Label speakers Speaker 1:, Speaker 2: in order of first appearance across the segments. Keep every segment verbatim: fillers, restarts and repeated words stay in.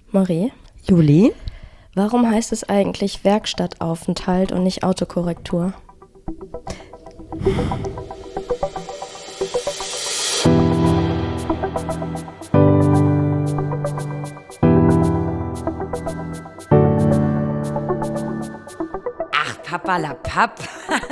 Speaker 1: Marie?
Speaker 2: Juli?
Speaker 1: Warum heißt es eigentlich Werkstattaufenthalt und nicht Autokorrektur?
Speaker 3: Ach, Papalapap.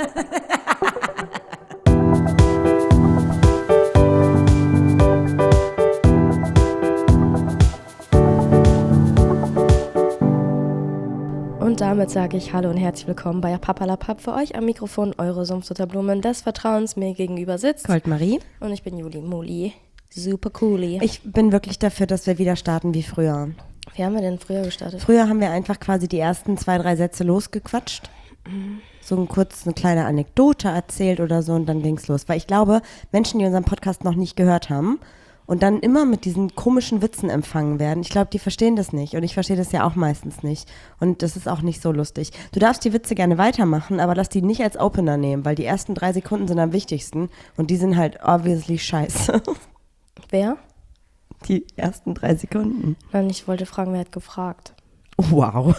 Speaker 1: Und damit sage ich Hallo und herzlich willkommen bei Papalapap. Für euch am Mikrofon eure Sumpfsutterblumen des Vertrauens mir gegenüber sitzt.
Speaker 2: Goldmarie.
Speaker 1: Und ich bin Juli Muli. Super cooli.
Speaker 2: Ich bin wirklich dafür, dass wir wieder starten wie früher.
Speaker 1: Wie haben wir denn früher gestartet?
Speaker 2: Früher haben wir einfach quasi die ersten zwei, drei Sätze losgequatscht. Mhm. So ein kurz eine kleine Anekdote erzählt oder so und dann ging's los. Weil ich glaube, Menschen, die unseren Podcast noch nicht gehört haben und dann immer mit diesen komischen Witzen empfangen werden, ich glaube, die verstehen das nicht. Und ich verstehe das ja auch meistens nicht. Und das ist auch nicht so lustig. Du darfst die Witze gerne weitermachen, aber lass die nicht als Opener nehmen, weil die ersten drei Sekunden sind am wichtigsten und die sind halt obviously scheiße.
Speaker 1: Wer?
Speaker 2: Die ersten drei Sekunden.
Speaker 1: Nein, ich wollte fragen, wer hat gefragt.
Speaker 2: Wow.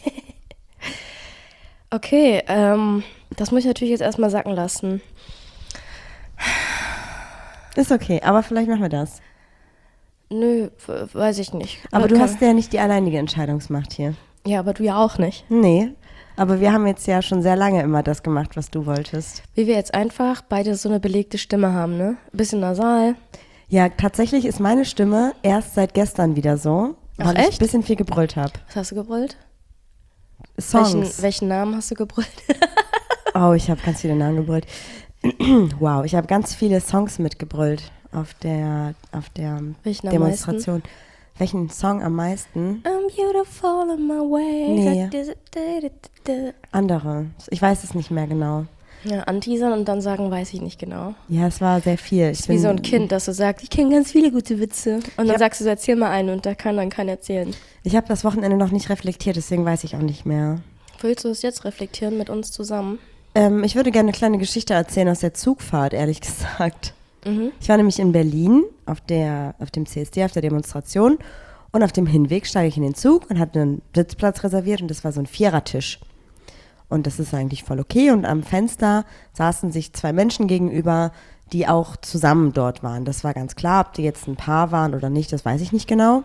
Speaker 1: Okay, ähm, das muss ich natürlich jetzt erstmal sacken lassen.
Speaker 2: Ist okay, aber vielleicht machen wir das.
Speaker 1: Nö, w- weiß ich nicht.
Speaker 2: Aber du
Speaker 1: kann-
Speaker 2: hast ja nicht die alleinige Entscheidungsmacht hier.
Speaker 1: Ja, aber du ja auch nicht.
Speaker 2: Nee, aber wir haben jetzt ja schon sehr lange immer das gemacht, was du wolltest.
Speaker 1: Wie wir jetzt einfach beide so eine belegte Stimme haben, ne? Bisschen nasal.
Speaker 2: Ja, tatsächlich ist meine Stimme erst seit gestern wieder so,
Speaker 1: Ach,
Speaker 2: weil ich ein
Speaker 1: echt?
Speaker 2: bisschen viel gebrüllt habe.
Speaker 1: Was hast du gebrüllt?
Speaker 2: Songs.
Speaker 1: Welchen, welchen Namen hast du gebrüllt?
Speaker 2: Oh, ich habe ganz viele Namen gebrüllt. Wow, ich habe ganz viele Songs mitgebrüllt auf der, auf der
Speaker 1: Welchen am
Speaker 2: Demonstration. Welchen Song am meisten?
Speaker 1: I'm beautiful in my way.
Speaker 2: Nee. Andere. Ich weiß es nicht mehr genau.
Speaker 1: Ja, anteasern und dann sagen, weiß ich nicht genau.
Speaker 2: Ja, es war sehr viel. Ich
Speaker 1: Das ist wie so ein Kind, das so sagt, ich kenne ganz viele gute Witze. Und dann
Speaker 2: Ja.
Speaker 1: sagst du so, erzähl mal einen und da kann dann keiner erzählen.
Speaker 2: Ich habe das Wochenende noch nicht reflektiert, deswegen weiß ich auch nicht mehr.
Speaker 1: Willst du es jetzt reflektieren mit uns zusammen?
Speaker 2: Ähm, ich würde gerne eine kleine Geschichte erzählen aus der Zugfahrt, ehrlich gesagt.
Speaker 1: Mhm.
Speaker 2: Ich war nämlich in Berlin auf, der, auf dem C S D, auf der Demonstration. Und auf dem Hinweg steige ich in den Zug und hatte einen Sitzplatz reserviert und das war so ein Vierertisch. Und das ist eigentlich voll okay. Und am Fenster saßen sich zwei Menschen gegenüber, die auch zusammen dort waren. Das war ganz klar, ob die jetzt ein Paar waren oder nicht, das weiß ich nicht genau.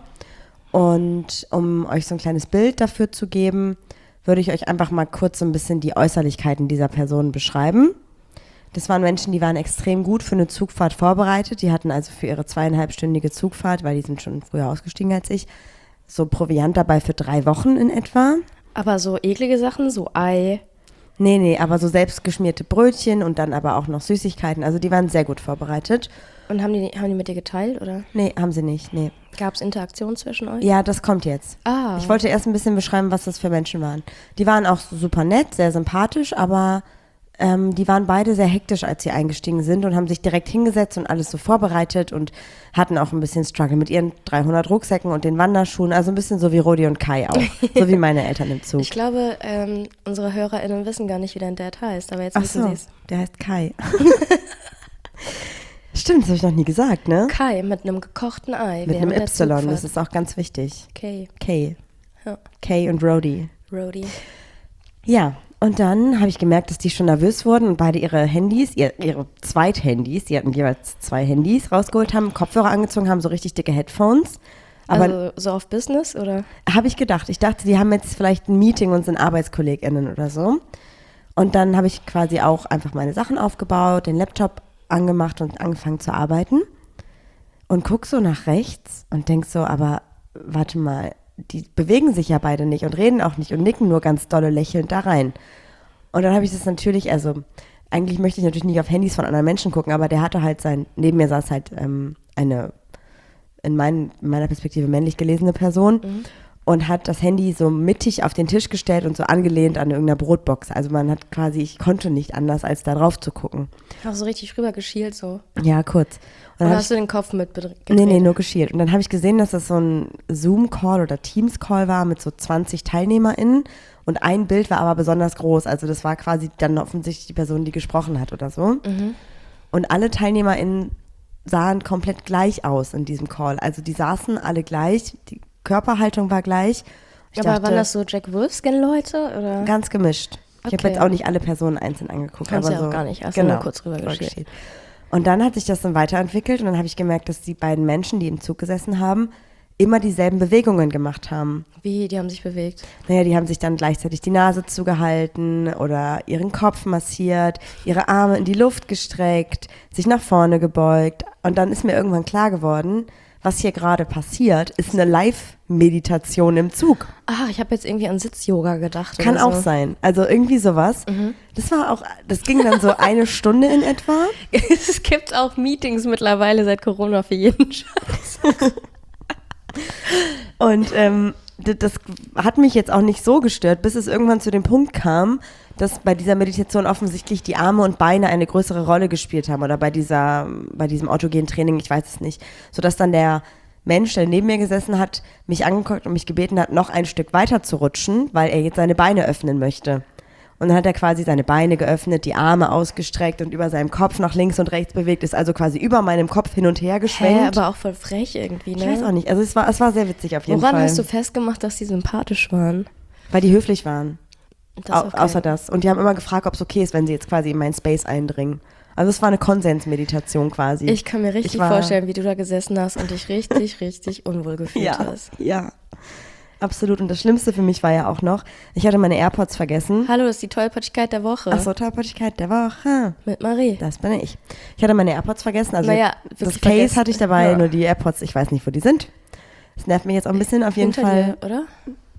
Speaker 2: Und um euch so ein kleines Bild dafür zu geben, würde ich euch einfach mal kurz so ein bisschen die Äußerlichkeiten dieser Personen beschreiben. Das waren Menschen, die waren extrem gut für eine Zugfahrt vorbereitet. Die hatten also für ihre zweieinhalbstündige Zugfahrt, weil die sind schon früher ausgestiegen als ich, so Proviant dabei für drei Wochen in etwa.
Speaker 1: Aber so eklige Sachen, so Ei.
Speaker 2: Nee, nee, aber so selbstgeschmierte Brötchen und dann aber auch noch Süßigkeiten. Also die waren sehr gut vorbereitet.
Speaker 1: Und haben die, haben die mit dir geteilt, oder?
Speaker 2: Nee, haben sie nicht, nee.
Speaker 1: Gab es Interaktion zwischen euch?
Speaker 2: Ja, das kommt jetzt.
Speaker 1: Ah.
Speaker 2: Ich wollte erst ein bisschen beschreiben, was das für Menschen waren. Die waren auch super nett, sehr sympathisch, aber ähm, die waren beide sehr hektisch, als sie eingestiegen sind und haben sich direkt hingesetzt und alles so vorbereitet und hatten auch ein bisschen Struggle mit ihren dreihundert Rucksäcken und den Wanderschuhen. Also ein bisschen so wie Rodi und Kai auch. So wie meine Eltern im Zug.
Speaker 1: Ich glaube, ähm, unsere HörerInnen wissen gar nicht, wie dein Dad heißt, aber jetzt
Speaker 2: Ach
Speaker 1: wissen
Speaker 2: so,
Speaker 1: sie es.
Speaker 2: der heißt Kai. Stimmt, das habe ich noch nie gesagt, ne?
Speaker 1: Kai mit einem gekochten Ei.
Speaker 2: Mit einem
Speaker 1: während der
Speaker 2: Y, das
Speaker 1: Zugfahrt.
Speaker 2: ist auch ganz wichtig.
Speaker 1: Kay.
Speaker 2: Kay.
Speaker 1: Ja.
Speaker 2: Kay und Rodi.
Speaker 1: Rody.
Speaker 2: Ja, und dann habe ich gemerkt, dass die schon nervös wurden und beide ihre Handys, ihr, ihre Zweithandys, die hatten jeweils zwei Handys rausgeholt haben, Kopfhörer angezogen haben, so richtig dicke Headphones. Aber
Speaker 1: Also so auf Business, oder?
Speaker 2: habe ich gedacht, ich dachte, die haben jetzt vielleicht ein Meeting und sind ArbeitskollegInnen oder so. Und dann habe ich quasi auch einfach meine Sachen aufgebaut, den Laptop angemacht und angefangen zu arbeiten. Und guck so nach rechts und denk so, aber warte mal, die bewegen sich ja beide nicht und reden auch nicht und nicken nur ganz dolle lächelnd da rein. Und dann habe ich das natürlich, also eigentlich möchte ich natürlich nicht auf Handys von anderen Menschen gucken, aber der hatte halt sein, neben mir saß halt ähm, eine in, mein, in meiner Perspektive männlich gelesene Person mhm. und hat das Handy so mittig auf den Tisch gestellt und so angelehnt an irgendeiner Brotbox. Also man hat quasi, ich konnte nicht anders, als da drauf zu gucken.
Speaker 1: Auch so richtig rüber geschielt so.
Speaker 2: Ja, kurz. Und
Speaker 1: Oder
Speaker 2: dann
Speaker 1: hast du den Kopf mit gedreht?
Speaker 2: Nee, nee, nur geschielt. Und dann habe ich gesehen, dass das so ein Zoom-Call oder Teams-Call war mit so zwanzig TeilnehmerInnen und ein Bild war aber besonders groß. Also das war quasi dann offensichtlich die Person, die gesprochen hat oder so.
Speaker 1: Mhm.
Speaker 2: Und alle TeilnehmerInnen sahen komplett gleich aus in diesem Call. Also die saßen alle gleich, die Körperhaltung war gleich. Ich
Speaker 1: Aber
Speaker 2: dachte,
Speaker 1: waren das so Jack Wolfskin-Leute? Oder?
Speaker 2: ganz gemischt. Ich habe
Speaker 1: Okay.
Speaker 2: jetzt auch nicht alle Personen einzeln angeguckt.
Speaker 1: Kannst
Speaker 2: aber
Speaker 1: ja auch
Speaker 2: so,
Speaker 1: gar nicht, hast du
Speaker 2: genau,
Speaker 1: nur kurz rübergeschickt.
Speaker 2: Und dann hat sich das dann weiterentwickelt und dann habe ich gemerkt, dass die beiden Menschen, die im Zug gesessen haben, immer dieselben Bewegungen gemacht haben.
Speaker 1: Wie, die haben sich bewegt?
Speaker 2: Naja, die haben sich dann gleichzeitig die Nase zugehalten oder ihren Kopf massiert, ihre Arme in die Luft gestreckt, sich nach vorne gebeugt. Und dann ist mir irgendwann klar geworden, was hier gerade passiert, ist eine Live-Meditation im Zug.
Speaker 1: Ah, ich habe jetzt irgendwie an Sitz-Yoga gedacht.
Speaker 2: Kann
Speaker 1: oder
Speaker 2: auch
Speaker 1: so.
Speaker 2: sein. Also irgendwie sowas. Das war auch, das ging dann so eine Stunde in etwa.
Speaker 1: Es gibt auch Meetings mittlerweile seit Corona für jeden Scheiß.
Speaker 2: Und ähm, d- das hat mich jetzt auch nicht so gestört, bis es irgendwann zu dem Punkt kam, dass bei dieser Meditation offensichtlich die Arme und Beine eine größere Rolle gespielt haben oder bei dieser, bei diesem autogenen Training, ich weiß es nicht, sodass dann der Mensch, der neben mir gesessen hat, mich angeguckt und mich gebeten hat, noch ein Stück weiter zu rutschen, weil er jetzt seine Beine öffnen möchte. Und dann hat er quasi seine Beine geöffnet, die Arme ausgestreckt und über seinem Kopf nach links und rechts bewegt, ist also quasi über meinem Kopf hin und her
Speaker 1: Hä,
Speaker 2: geschwenkt.
Speaker 1: aber auch voll frech irgendwie, ne?
Speaker 2: Ich weiß auch nicht, also es war, es war sehr witzig auf jeden
Speaker 1: Woran
Speaker 2: Fall.
Speaker 1: hast du festgemacht, dass die sympathisch waren?
Speaker 2: Weil die höflich waren.
Speaker 1: Das
Speaker 2: Au
Speaker 1: okay.
Speaker 2: Außer das. Und die haben immer gefragt, ob es okay ist, wenn sie jetzt quasi in meinen Space eindringen. Also es war eine Konsensmeditation quasi.
Speaker 1: Ich kann mir richtig
Speaker 2: Ich war-
Speaker 1: vorstellen, wie du da gesessen hast und dich richtig, richtig unwohl gefühlt
Speaker 2: ja,
Speaker 1: hast.
Speaker 2: ja, absolut. Und das Schlimmste für mich war ja auch noch, ich hatte meine AirPods vergessen.
Speaker 1: Hallo, das ist die Tollpatschigkeit der Woche.
Speaker 2: Ach so, Tollpatschigkeit der Woche.
Speaker 1: Mit Marie.
Speaker 2: Das bin ich. Ich hatte meine AirPods vergessen. Also
Speaker 1: Naja,
Speaker 2: das
Speaker 1: wirklich
Speaker 2: Case
Speaker 1: vergessen.
Speaker 2: hatte ich dabei,
Speaker 1: Ja.
Speaker 2: nur die AirPods, ich weiß nicht, wo die sind. Das nervt mich jetzt auch ein bisschen auf jeden
Speaker 1: Hinter
Speaker 2: Fall.
Speaker 1: dir, oder?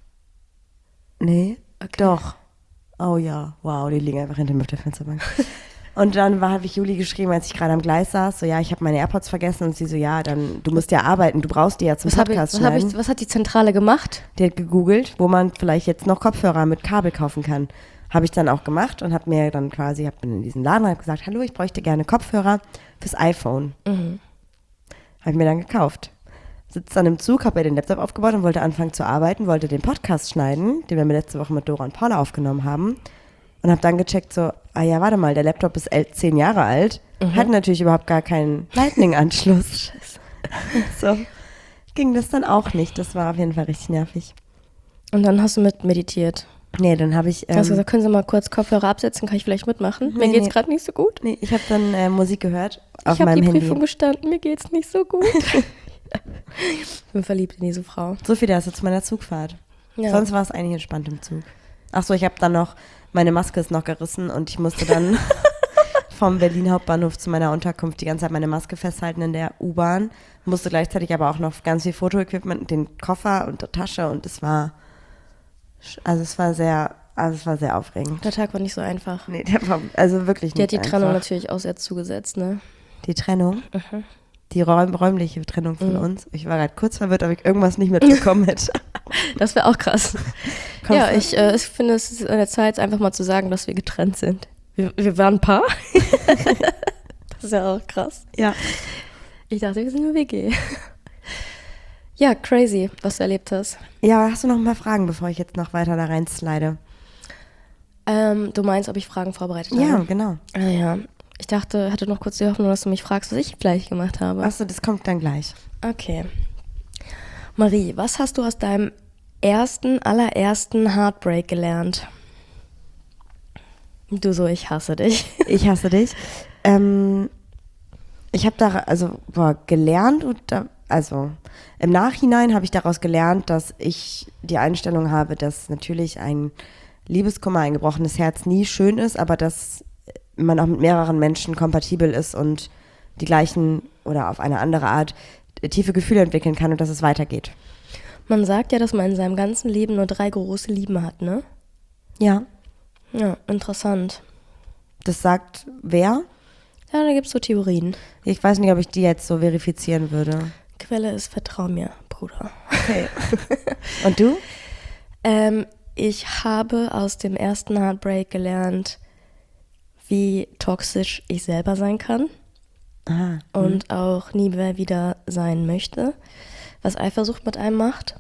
Speaker 2: Nee,
Speaker 1: Okay.
Speaker 2: doch. Oh ja, wow, die liegen einfach hinter mir auf der Fensterbank. Und dann war, habe ich Juli geschrieben, als ich gerade am Gleis saß, so ja, ich habe meine AirPods vergessen und sie so, ja, dann, du musst ja arbeiten, du brauchst die ja zum
Speaker 1: Was, hab ich,
Speaker 2: Podcast
Speaker 1: was, hab
Speaker 2: schneiden.
Speaker 1: ich, was hat die Zentrale gemacht?
Speaker 2: Die hat gegoogelt, wo man vielleicht jetzt noch Kopfhörer mit Kabel kaufen kann. Habe ich dann auch gemacht und habe mir dann quasi, habe in diesen Laden hab gesagt, hallo, ich bräuchte gerne Kopfhörer fürs iPhone.
Speaker 1: Mhm.
Speaker 2: Habe ich mir dann gekauft. Sitzt dann im Zug, habe mir den Laptop aufgebaut und wollte anfangen zu arbeiten, wollte den Podcast schneiden, den wir mir letzte Woche mit Dora und Paula aufgenommen haben. Und habe dann gecheckt so, ah ja, warte mal, der Laptop ist el- zehn Jahre alt,
Speaker 1: Mhm.
Speaker 2: hat natürlich überhaupt gar keinen Lightning-Anschluss. So ging das dann auch nicht. Das war auf jeden Fall richtig nervig.
Speaker 1: Und dann hast du mit meditiert.
Speaker 2: Nee, dann habe ich,
Speaker 1: Du hast
Speaker 2: ähm,
Speaker 1: gesagt, können Sie mal kurz Kopfhörer absetzen, kann ich vielleicht mitmachen?
Speaker 2: Nee,
Speaker 1: Mir geht's
Speaker 2: nee.
Speaker 1: gerade nicht so gut.
Speaker 2: nee, ich habe dann äh, Musik gehört auf
Speaker 1: ich habe
Speaker 2: meinem
Speaker 1: die
Speaker 2: Handy.
Speaker 1: Prüfung gestanden, mir geht's nicht so gut. Ich bin verliebt in diese Frau.
Speaker 2: So viel dazu zu meiner Zugfahrt.
Speaker 1: Ja.
Speaker 2: Sonst war es eigentlich entspannt im Zug. Ach so, ich habe dann noch, meine Maske ist noch gerissen und ich musste dann vom Berlin Hauptbahnhof zu meiner Unterkunft die ganze Zeit meine Maske festhalten in der U-Bahn. Musste gleichzeitig aber auch noch ganz viel Fotoequipment, den Koffer und die Tasche und es war, also es war sehr, also es war sehr aufregend.
Speaker 1: Der Tag war nicht so einfach.
Speaker 2: Nee, der war also wirklich
Speaker 1: Die hat
Speaker 2: nicht
Speaker 1: die Trennung
Speaker 2: einfach.
Speaker 1: natürlich auch sehr zugesetzt, ne?
Speaker 2: Die Trennung?
Speaker 1: Mhm.
Speaker 2: Die räum räumliche Trennung von
Speaker 1: Mhm.
Speaker 2: uns. Ich war gerade kurz verwirrt, ob ich irgendwas nicht mitbekommen hätte.
Speaker 1: Das wäre auch krass.
Speaker 2: Kommst
Speaker 1: ja,
Speaker 2: du?
Speaker 1: ich, äh, ich finde, es ist an der Zeit, einfach mal zu sagen, dass wir getrennt sind. Wir, wir waren ein Paar. Das ist ja auch krass.
Speaker 2: Ja.
Speaker 1: Ich dachte, wir sind eine W G. Ja, crazy, was du erlebt hast.
Speaker 2: Ja, hast du noch ein paar Fragen, bevor ich jetzt noch weiter da rein slide?
Speaker 1: Ähm, du meinst, ob ich Fragen vorbereitet
Speaker 2: Ja,
Speaker 1: habe?
Speaker 2: genau.
Speaker 1: Ah ja. Ich dachte, hatte noch kurz die Hoffnung, dass du mich fragst, was ich vielleicht gemacht habe.
Speaker 2: Achso, das kommt dann gleich.
Speaker 1: Okay. Marie, was hast du aus deinem ersten, allerersten Heartbreak gelernt? Du so, ich hasse dich.
Speaker 2: Ich hasse dich. Ähm, ich habe da, also, boah, gelernt und da, also, im Nachhinein habe ich daraus gelernt, dass ich die Einstellung habe, dass natürlich ein Liebeskummer, ein gebrochenes Herz nie schön ist, aber dass man auch mit mehreren Menschen kompatibel ist und die gleichen oder auf eine andere Art tiefe Gefühle entwickeln kann und dass es weitergeht.
Speaker 1: Man sagt ja, dass man in seinem ganzen Leben nur drei große Lieben hat, ne?
Speaker 2: Ja.
Speaker 1: Ja, interessant.
Speaker 2: Das sagt wer?
Speaker 1: Ja, da gibt's so Theorien.
Speaker 2: Ich weiß nicht, ob ich die jetzt so verifizieren würde.
Speaker 1: Quelle ist, vertrau mir, Bruder.
Speaker 2: Okay. Und du?
Speaker 1: Ähm, ich habe aus dem ersten Heartbreak gelernt, wie toxisch ich selber sein kann
Speaker 2: Ah,
Speaker 1: und auch nie mehr wieder sein möchte, was Eifersucht mit einem macht.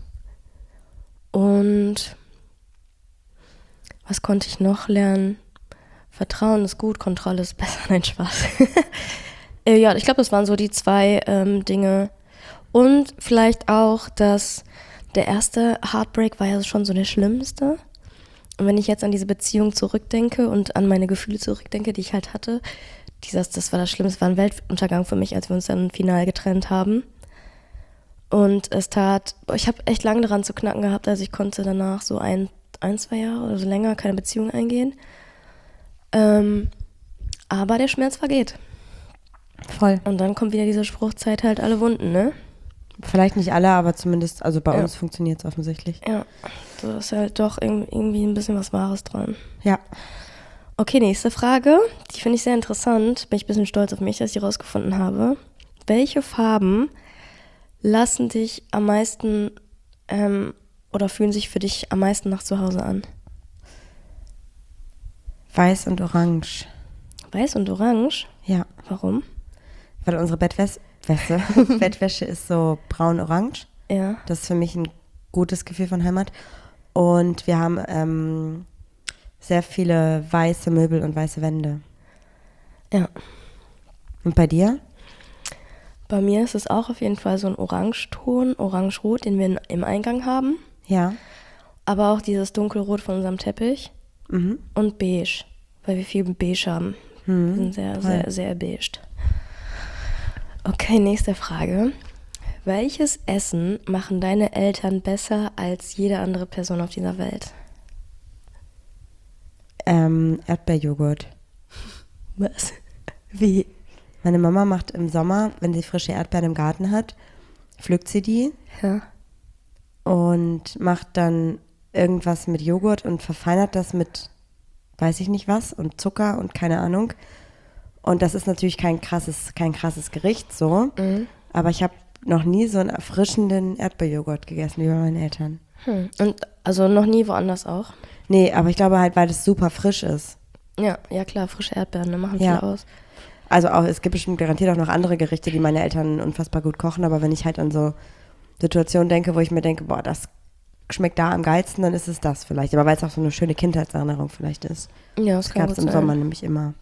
Speaker 1: Und was konnte ich noch lernen? Vertrauen ist gut, Kontrolle ist besser. Nein, Spaß. äh, ja, ich glaube, das waren so die zwei ähm, Dinge. Und vielleicht auch, dass der erste Heartbreak war ja schon so der schlimmste. Und wenn ich jetzt an diese Beziehung zurückdenke und an meine Gefühle zurückdenke, die ich halt hatte, dieses, das war das Schlimmste, war ein Weltuntergang für mich, als wir uns dann final getrennt haben. Und es tat, ich habe echt lange daran zu knacken gehabt, also ich konnte danach so ein, ein zwei Jahre oder so länger keine Beziehung eingehen. Ähm, aber der Schmerz vergeht.
Speaker 2: Voll.
Speaker 1: Und dann kommt wieder diese Spruchzeit halt alle Wunden, ne?
Speaker 2: Vielleicht nicht alle, aber zumindest, also bei
Speaker 1: Ja.
Speaker 2: uns funktioniert es offensichtlich.
Speaker 1: Ja, da ist halt doch irgendwie ein bisschen was Wahres dran.
Speaker 2: Ja.
Speaker 1: Okay, nächste Frage. Die finde ich sehr interessant. Bin ich ein bisschen stolz auf mich, dass ich die rausgefunden habe. Welche Farben lassen dich am meisten ähm, oder fühlen sich für dich am meisten nach zu Hause an?
Speaker 2: Weiß und Orange.
Speaker 1: Weiß und Orange?
Speaker 2: Ja.
Speaker 1: Warum?
Speaker 2: Weil unsere Bettwäsche, Bettwäsche ist so braun-orange.
Speaker 1: Ja.
Speaker 2: Das ist für mich ein gutes Gefühl von Heimat. Und wir haben ähm, sehr viele weiße Möbel und weiße Wände.
Speaker 1: Ja.
Speaker 2: Und bei dir?
Speaker 1: Bei mir ist es auch auf jeden Fall so ein Orangeton, Orange-Rot, den wir in, im Eingang haben.
Speaker 2: Ja.
Speaker 1: Aber auch dieses Dunkelrot von unserem Teppich.
Speaker 2: Mhm.
Speaker 1: Und beige, weil wir viel beige haben.
Speaker 2: Mhm.
Speaker 1: Wir sind sehr, sehr, sehr beige. Okay, nächste Frage. Welches Essen machen deine Eltern besser als jede andere Person auf dieser Welt?
Speaker 2: Ähm, Erdbeerjoghurt.
Speaker 1: Was? Wie?
Speaker 2: Meine Mama macht im Sommer, wenn sie frische Erdbeeren im Garten hat, pflückt sie die
Speaker 1: Ja.
Speaker 2: und macht dann irgendwas mit Joghurt und verfeinert das mit weiß ich nicht was und Zucker und keine Ahnung. Und das ist natürlich kein krasses, kein krasses Gericht so,
Speaker 1: Mhm.
Speaker 2: aber ich habe noch nie so einen erfrischenden Erdbeerjoghurt gegessen wie bei meinen Eltern.
Speaker 1: Hm. Und also noch nie woanders auch?
Speaker 2: Nee, aber ich glaube halt, weil das super frisch ist.
Speaker 1: Ja, ja klar, frische Erdbeeren, ne, machen
Speaker 2: Ja.
Speaker 1: viel aus.
Speaker 2: Also auch, es gibt bestimmt garantiert auch noch andere Gerichte, die meine Eltern unfassbar gut kochen, aber wenn ich halt an so Situationen denke, wo ich mir denke, boah, das schmeckt da am geilsten, dann ist es das vielleicht. Aber weil es auch so eine schöne Kindheitserinnerung vielleicht ist.
Speaker 1: Ja, das
Speaker 2: Das
Speaker 1: kann
Speaker 2: gab
Speaker 1: gut
Speaker 2: es im
Speaker 1: sein.
Speaker 2: Sommer nämlich immer.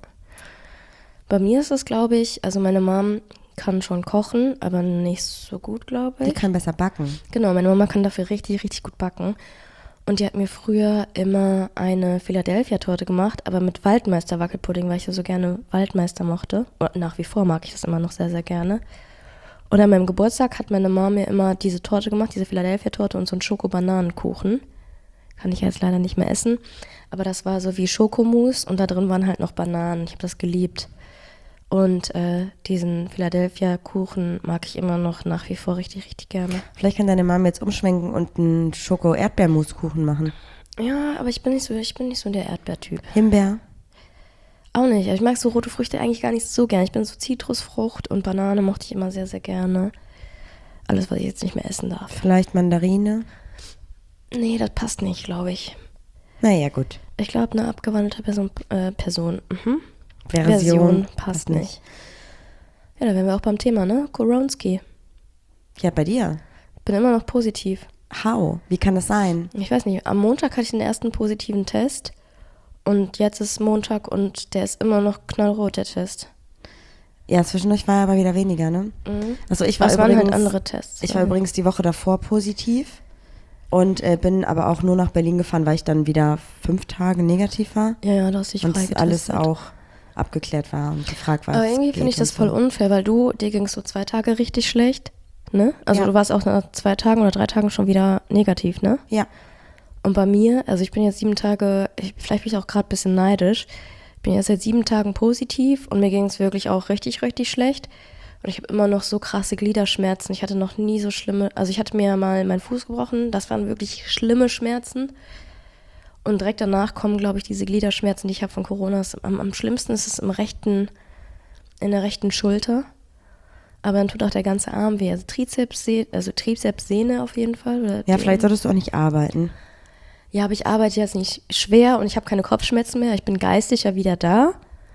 Speaker 1: Bei mir ist es, glaube ich, also meine Mom kann schon kochen, aber nicht so gut, glaube
Speaker 2: Die
Speaker 1: ich.
Speaker 2: kann besser backen.
Speaker 1: Genau, meine Mama kann dafür richtig, richtig gut backen. Und die hat mir früher immer eine Philadelphia-Torte gemacht, aber mit Waldmeister-Wackelpudding, weil ich ja so gerne Waldmeister mochte. Oder nach wie vor mag ich das immer noch sehr, sehr gerne. Und an meinem Geburtstag hat meine Mama mir immer diese Torte gemacht, diese Philadelphia-Torte und so einen Schoko-Bananenkuchen. Kann ich jetzt leider nicht mehr essen. Aber das war so wie Schokomousse und da drin waren halt noch Bananen. Ich habe das geliebt. Und äh, diesen Philadelphia-Kuchen mag ich immer noch nach wie vor richtig, richtig gerne.
Speaker 2: Vielleicht kann deine Mama jetzt umschwenken und einen Schoko-Erdbeermuskuchen machen.
Speaker 1: Ja, aber ich bin nicht so, ich bin nicht so der Erdbeertyp.
Speaker 2: Himbeer.
Speaker 1: Auch nicht. Ich mag so rote Früchte eigentlich gar nicht so gerne. Ich bin so Zitrusfrucht und Banane mochte ich immer sehr, sehr gerne. Alles, was ich jetzt nicht mehr essen darf.
Speaker 2: Vielleicht Mandarine.
Speaker 1: Nee, das passt nicht, glaube ich.
Speaker 2: Naja, gut.
Speaker 1: Ich glaube, eine abgewandelte Person, äh, Person. Mhm.
Speaker 2: Version,
Speaker 1: passt
Speaker 2: passt
Speaker 1: nicht.
Speaker 2: nicht.
Speaker 1: Ja, da wären wir auch beim Thema, ne? Koronski.
Speaker 2: Ja, bei dir.
Speaker 1: Bin immer noch positiv.
Speaker 2: How? Wie kann das sein?
Speaker 1: Ich weiß nicht, am Montag hatte ich den ersten positiven Test und jetzt ist Montag und der ist immer noch knallrot, der Test.
Speaker 2: Ja, zwischendurch war er aber wieder weniger, ne?
Speaker 1: Mhm.
Speaker 2: Also ich war
Speaker 1: Was waren
Speaker 2: übrigens,
Speaker 1: halt andere Tests?
Speaker 2: Ich war übrigens die Woche davor positiv und äh, bin aber auch nur nach Berlin gefahren, weil ich dann wieder fünf Tage negativ war.
Speaker 1: Ja, ja, du hast dich
Speaker 2: Und das
Speaker 1: freigetestet.
Speaker 2: alles auch abgeklärt war und gefragt war.
Speaker 1: Aber
Speaker 2: es
Speaker 1: irgendwie
Speaker 2: geht
Speaker 1: finde ich das
Speaker 2: und
Speaker 1: voll
Speaker 2: so.
Speaker 1: unfair, weil du, dir ging es so zwei Tage richtig schlecht, ne? Also
Speaker 2: Ja.
Speaker 1: du warst auch nach zwei Tagen oder drei Tagen schon wieder negativ, ne?
Speaker 2: Ja.
Speaker 1: Und bei mir, also ich bin jetzt sieben Tage, ich, vielleicht bin ich auch gerade ein bisschen neidisch, ich bin jetzt seit sieben Tagen positiv und mir ging es wirklich auch richtig, richtig schlecht. Und ich habe immer noch so krasse Gliederschmerzen. Ich hatte noch nie so schlimme, also ich hatte mir mal meinen Fuß gebrochen, das waren wirklich schlimme Schmerzen. Und direkt danach kommen, glaube ich, diese Gliederschmerzen, die ich habe von Corona. Am, am schlimmsten ist es im rechten, in der rechten Schulter. Aber dann tut auch der ganze Arm weh. Also Trizeps, also Trizepssehne auf jeden Fall. Oder
Speaker 2: Ja,
Speaker 1: die-
Speaker 2: vielleicht solltest du auch nicht arbeiten.
Speaker 1: Ja, aber ich arbeite jetzt nicht schwer und ich habe keine Kopfschmerzen mehr. Ich bin geistig ja wieder da.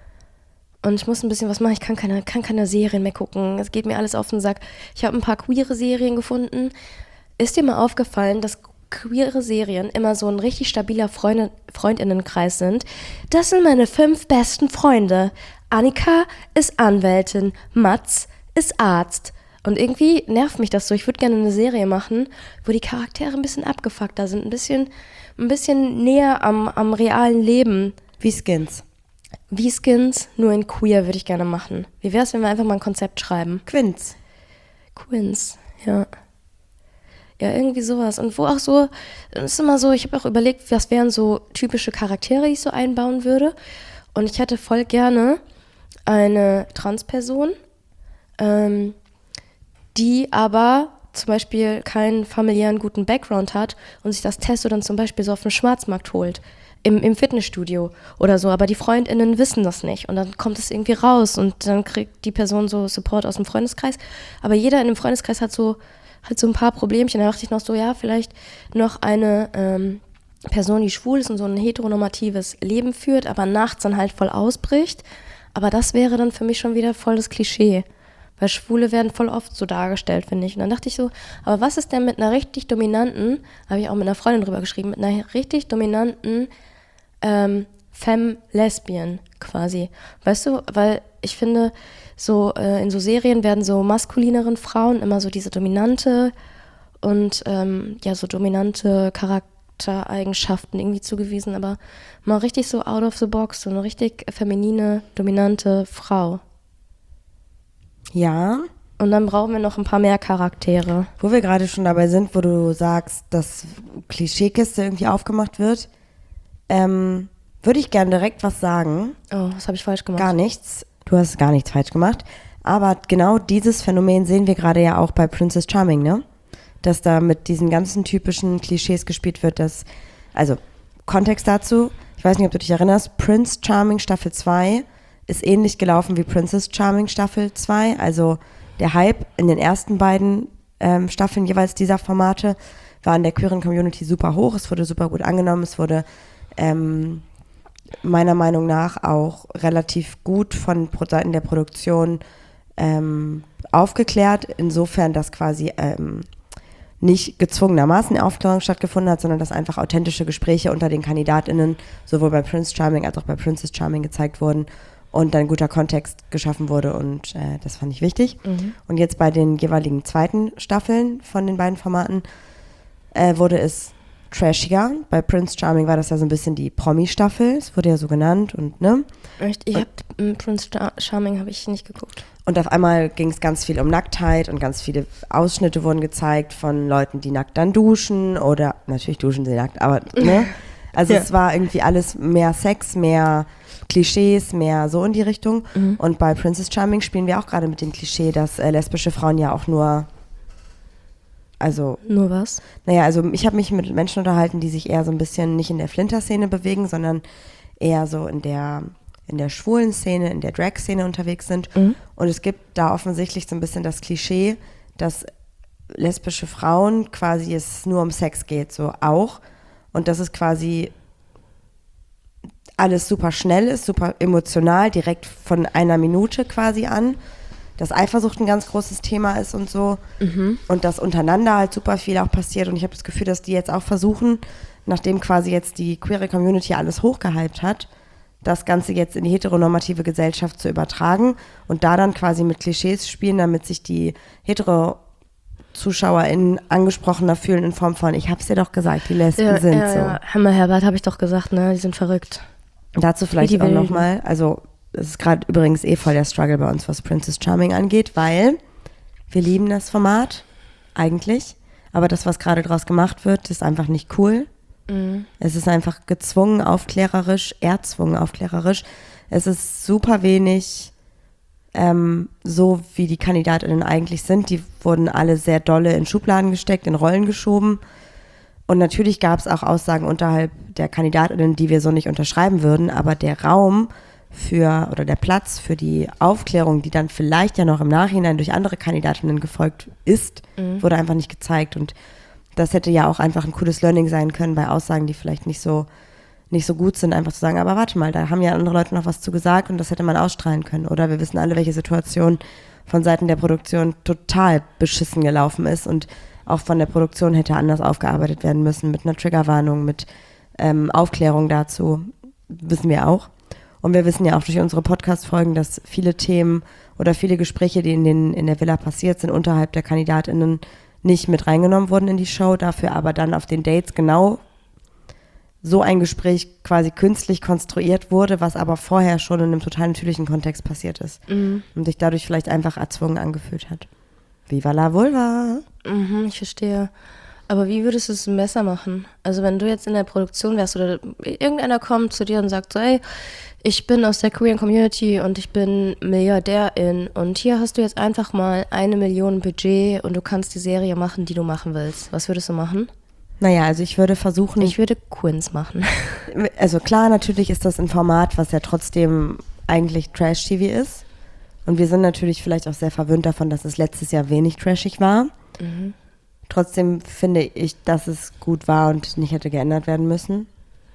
Speaker 1: Und ich muss ein bisschen was machen. Ich kann keine, kann keine Serien mehr gucken. Es geht mir alles auf den Sack. Ich habe ein paar queere Serien gefunden. Ist dir mal aufgefallen, dass queere Serien immer so ein richtig stabiler Freunde, Freundinnenkreis sind? Das sind meine fünf besten Freunde. Annika ist Anwältin, Mats ist Arzt Und irgendwie nervt mich das so. Ich würde gerne eine Serie machen, wo die Charaktere ein bisschen abgefuckter sind, ein bisschen, ein bisschen näher am, am realen Leben.
Speaker 2: Wie Skins.
Speaker 1: Wie Skins, nur in queer würde ich gerne machen. Wie wäre es, wenn wir einfach mal ein Konzept schreiben?
Speaker 2: Quins.
Speaker 1: Quins, ja. Ja, irgendwie sowas. Und wo auch so, es ist immer so, ich habe auch überlegt, was wären so typische Charaktere, die ich so einbauen würde. Und ich hätte voll gerne eine Transperson, ähm, die aber zum Beispiel keinen familiären guten Background hat und sich das Testo dann zum Beispiel so auf dem Schwarzmarkt holt, im, im Fitnessstudio oder so, aber die FreundInnen wissen das nicht und dann kommt es irgendwie raus und dann kriegt die Person so Support aus dem Freundeskreis, aber jeder in dem Freundeskreis hat so, hat so ein paar Problemchen, da dachte ich noch so, ja, vielleicht noch eine ähm, Person, die schwul ist und so ein heteronormatives Leben führt, aber nachts dann halt voll ausbricht, aber das wäre dann für mich schon wieder voll das Klischee. Weil Schwule werden voll oft so dargestellt, finde ich. Und dann dachte ich so, aber was ist denn mit einer richtig dominanten, habe ich auch mit einer Freundin drüber geschrieben, mit einer richtig dominanten ähm, Femme-Lesbian quasi. Weißt du, weil ich finde, so äh, in so Serien werden so maskulineren Frauen immer so diese dominante und ähm, ja, so dominante Charaktereigenschaften irgendwie zugewiesen, aber mal richtig so out of the box, so eine richtig feminine, dominante Frau.
Speaker 2: Ja.
Speaker 1: Und dann brauchen wir noch ein paar mehr Charaktere.
Speaker 2: Wo wir gerade schon dabei sind, wo du sagst, dass Klischeekiste irgendwie aufgemacht wird, ähm, würde ich gerne direkt was sagen.
Speaker 1: Oh, was habe ich falsch gemacht?
Speaker 2: Gar nichts. Du hast gar nichts falsch gemacht. Aber genau dieses Phänomen sehen wir gerade ja auch bei Princess Charming, ne? Dass da mit diesen ganzen typischen Klischees gespielt wird, dass, also Kontext dazu, ich weiß nicht, ob du dich erinnerst, Prince Charming Staffel zwei ist ähnlich gelaufen wie Princess Charming Staffel zwei. Also der Hype in den ersten beiden ähm, Staffeln jeweils dieser Formate war in der queeren Community super hoch. Es wurde super gut angenommen. Es wurde ähm, meiner Meinung nach auch relativ gut von Seiten der Produktion ähm, aufgeklärt. Insofern, dass quasi ähm, nicht gezwungenermaßen Aufklärung stattgefunden hat, sondern dass einfach authentische Gespräche unter den KandidatInnen sowohl bei Prince Charming als auch bei Princess Charming gezeigt wurden. Und dann guter Kontext geschaffen wurde und äh, das fand ich wichtig. Mhm. Und jetzt bei den jeweiligen zweiten Staffeln von den beiden Formaten äh, wurde es trashiger. Bei Prince Charming war das ja so ein bisschen die Promi-Staffel, es wurde ja so genannt und ne.
Speaker 1: Echt? Ich hab, m, Prince Charming habe ich nicht geguckt.
Speaker 2: Und auf einmal ging es ganz viel um Nacktheit und ganz viele Ausschnitte wurden gezeigt von Leuten, die nackt dann duschen oder, natürlich duschen sie nackt, aber ne. Also ja. Es war irgendwie alles mehr Sex, mehr Klischees, mehr so in die Richtung. Mhm. Und bei Princess Charming spielen wir auch gerade mit dem Klischee, dass äh, lesbische Frauen ja auch nur, also...
Speaker 1: Nur was?
Speaker 2: Naja, also ich habe mich mit Menschen unterhalten, die sich eher so ein bisschen nicht in der Flinter-Szene bewegen, sondern eher so in der, in der schwulen Szene, in der Drag-Szene unterwegs sind. Mhm. Und es gibt da offensichtlich so ein bisschen das Klischee, dass lesbische Frauen quasi es nur um Sex geht, so auch. Und dass es quasi alles super schnell ist, super emotional, direkt von einer Minute quasi an. Dass Eifersucht ein ganz großes Thema ist und so. Mhm. Und dass untereinander halt super viel auch passiert. Und ich habe das Gefühl, dass die jetzt auch versuchen, nachdem quasi jetzt die queere Community alles hochgehypt hat, das Ganze jetzt in die heteronormative Gesellschaft zu übertragen und da dann quasi mit Klischees spielen, damit sich die hetero ZuschauerInnen angesprochener fühlen in Form von, ich hab's dir doch gesagt, die Lesben
Speaker 1: ja,
Speaker 2: sind
Speaker 1: ja,
Speaker 2: so.
Speaker 1: Ja, Hammer Herbert habe ich doch gesagt, ne, die sind verrückt.
Speaker 2: Dazu vielleicht auch nochmal, also es ist gerade übrigens eh voll der Struggle bei uns, was Princess Charming angeht, weil wir lieben das Format, eigentlich, aber das, was gerade draus gemacht wird, ist einfach nicht cool. Mhm. Es ist einfach gezwungen aufklärerisch, erzwungen aufklärerisch. Es ist super wenig Ähm, so wie die KandidatInnen eigentlich sind. Die wurden alle sehr dolle in Schubladen gesteckt, in Rollen geschoben. Und natürlich gab es auch Aussagen unterhalb der KandidatInnen, die wir so nicht unterschreiben würden, aber der Raum für oder der Platz für die Aufklärung, die dann vielleicht ja noch im Nachhinein durch andere KandidatInnen gefolgt ist, mhm. wurde einfach nicht gezeigt. Und das hätte ja auch einfach ein cooles Learning sein können bei Aussagen, die vielleicht nicht so nicht so gut sind, einfach zu sagen, aber warte mal, da haben ja andere Leute noch was zu gesagt und das hätte man ausstrahlen können. Oder wir wissen alle, welche Situation von Seiten der Produktion total beschissen gelaufen ist und auch von der Produktion hätte anders aufgearbeitet werden müssen, mit einer Triggerwarnung, mit ähm, Aufklärung dazu, wissen wir auch. Und wir wissen ja auch durch unsere Podcast-Folgen, dass viele Themen oder viele Gespräche, die in, den, in der Villa passiert sind, unterhalb der KandidatInnen nicht mit reingenommen wurden in die Show, dafür aber dann auf den Dates genau so ein Gespräch quasi künstlich konstruiert wurde, was aber vorher schon in einem total natürlichen Kontext passiert ist. Mhm. Und sich dadurch vielleicht einfach erzwungen angefühlt hat. Viva la Vulva!
Speaker 1: Mhm, ich verstehe. Aber wie würdest du es besser machen? Also wenn du jetzt in der Produktion wärst oder irgendeiner kommt zu dir und sagt so, ey, ich bin aus der Queer Community und ich bin Milliardärin und hier hast du jetzt einfach mal eine Million Budget und du kannst die Serie machen, die du machen willst. Was würdest du machen?
Speaker 2: Naja, also ich würde versuchen...
Speaker 1: Ich würde Quins machen.
Speaker 2: Also klar, natürlich ist das ein Format, was ja trotzdem eigentlich Trash-T V ist. Und wir sind natürlich vielleicht auch sehr verwöhnt davon, dass es letztes Jahr wenig trashig war. Mhm. Trotzdem finde ich, dass es gut war und nicht hätte geändert werden müssen.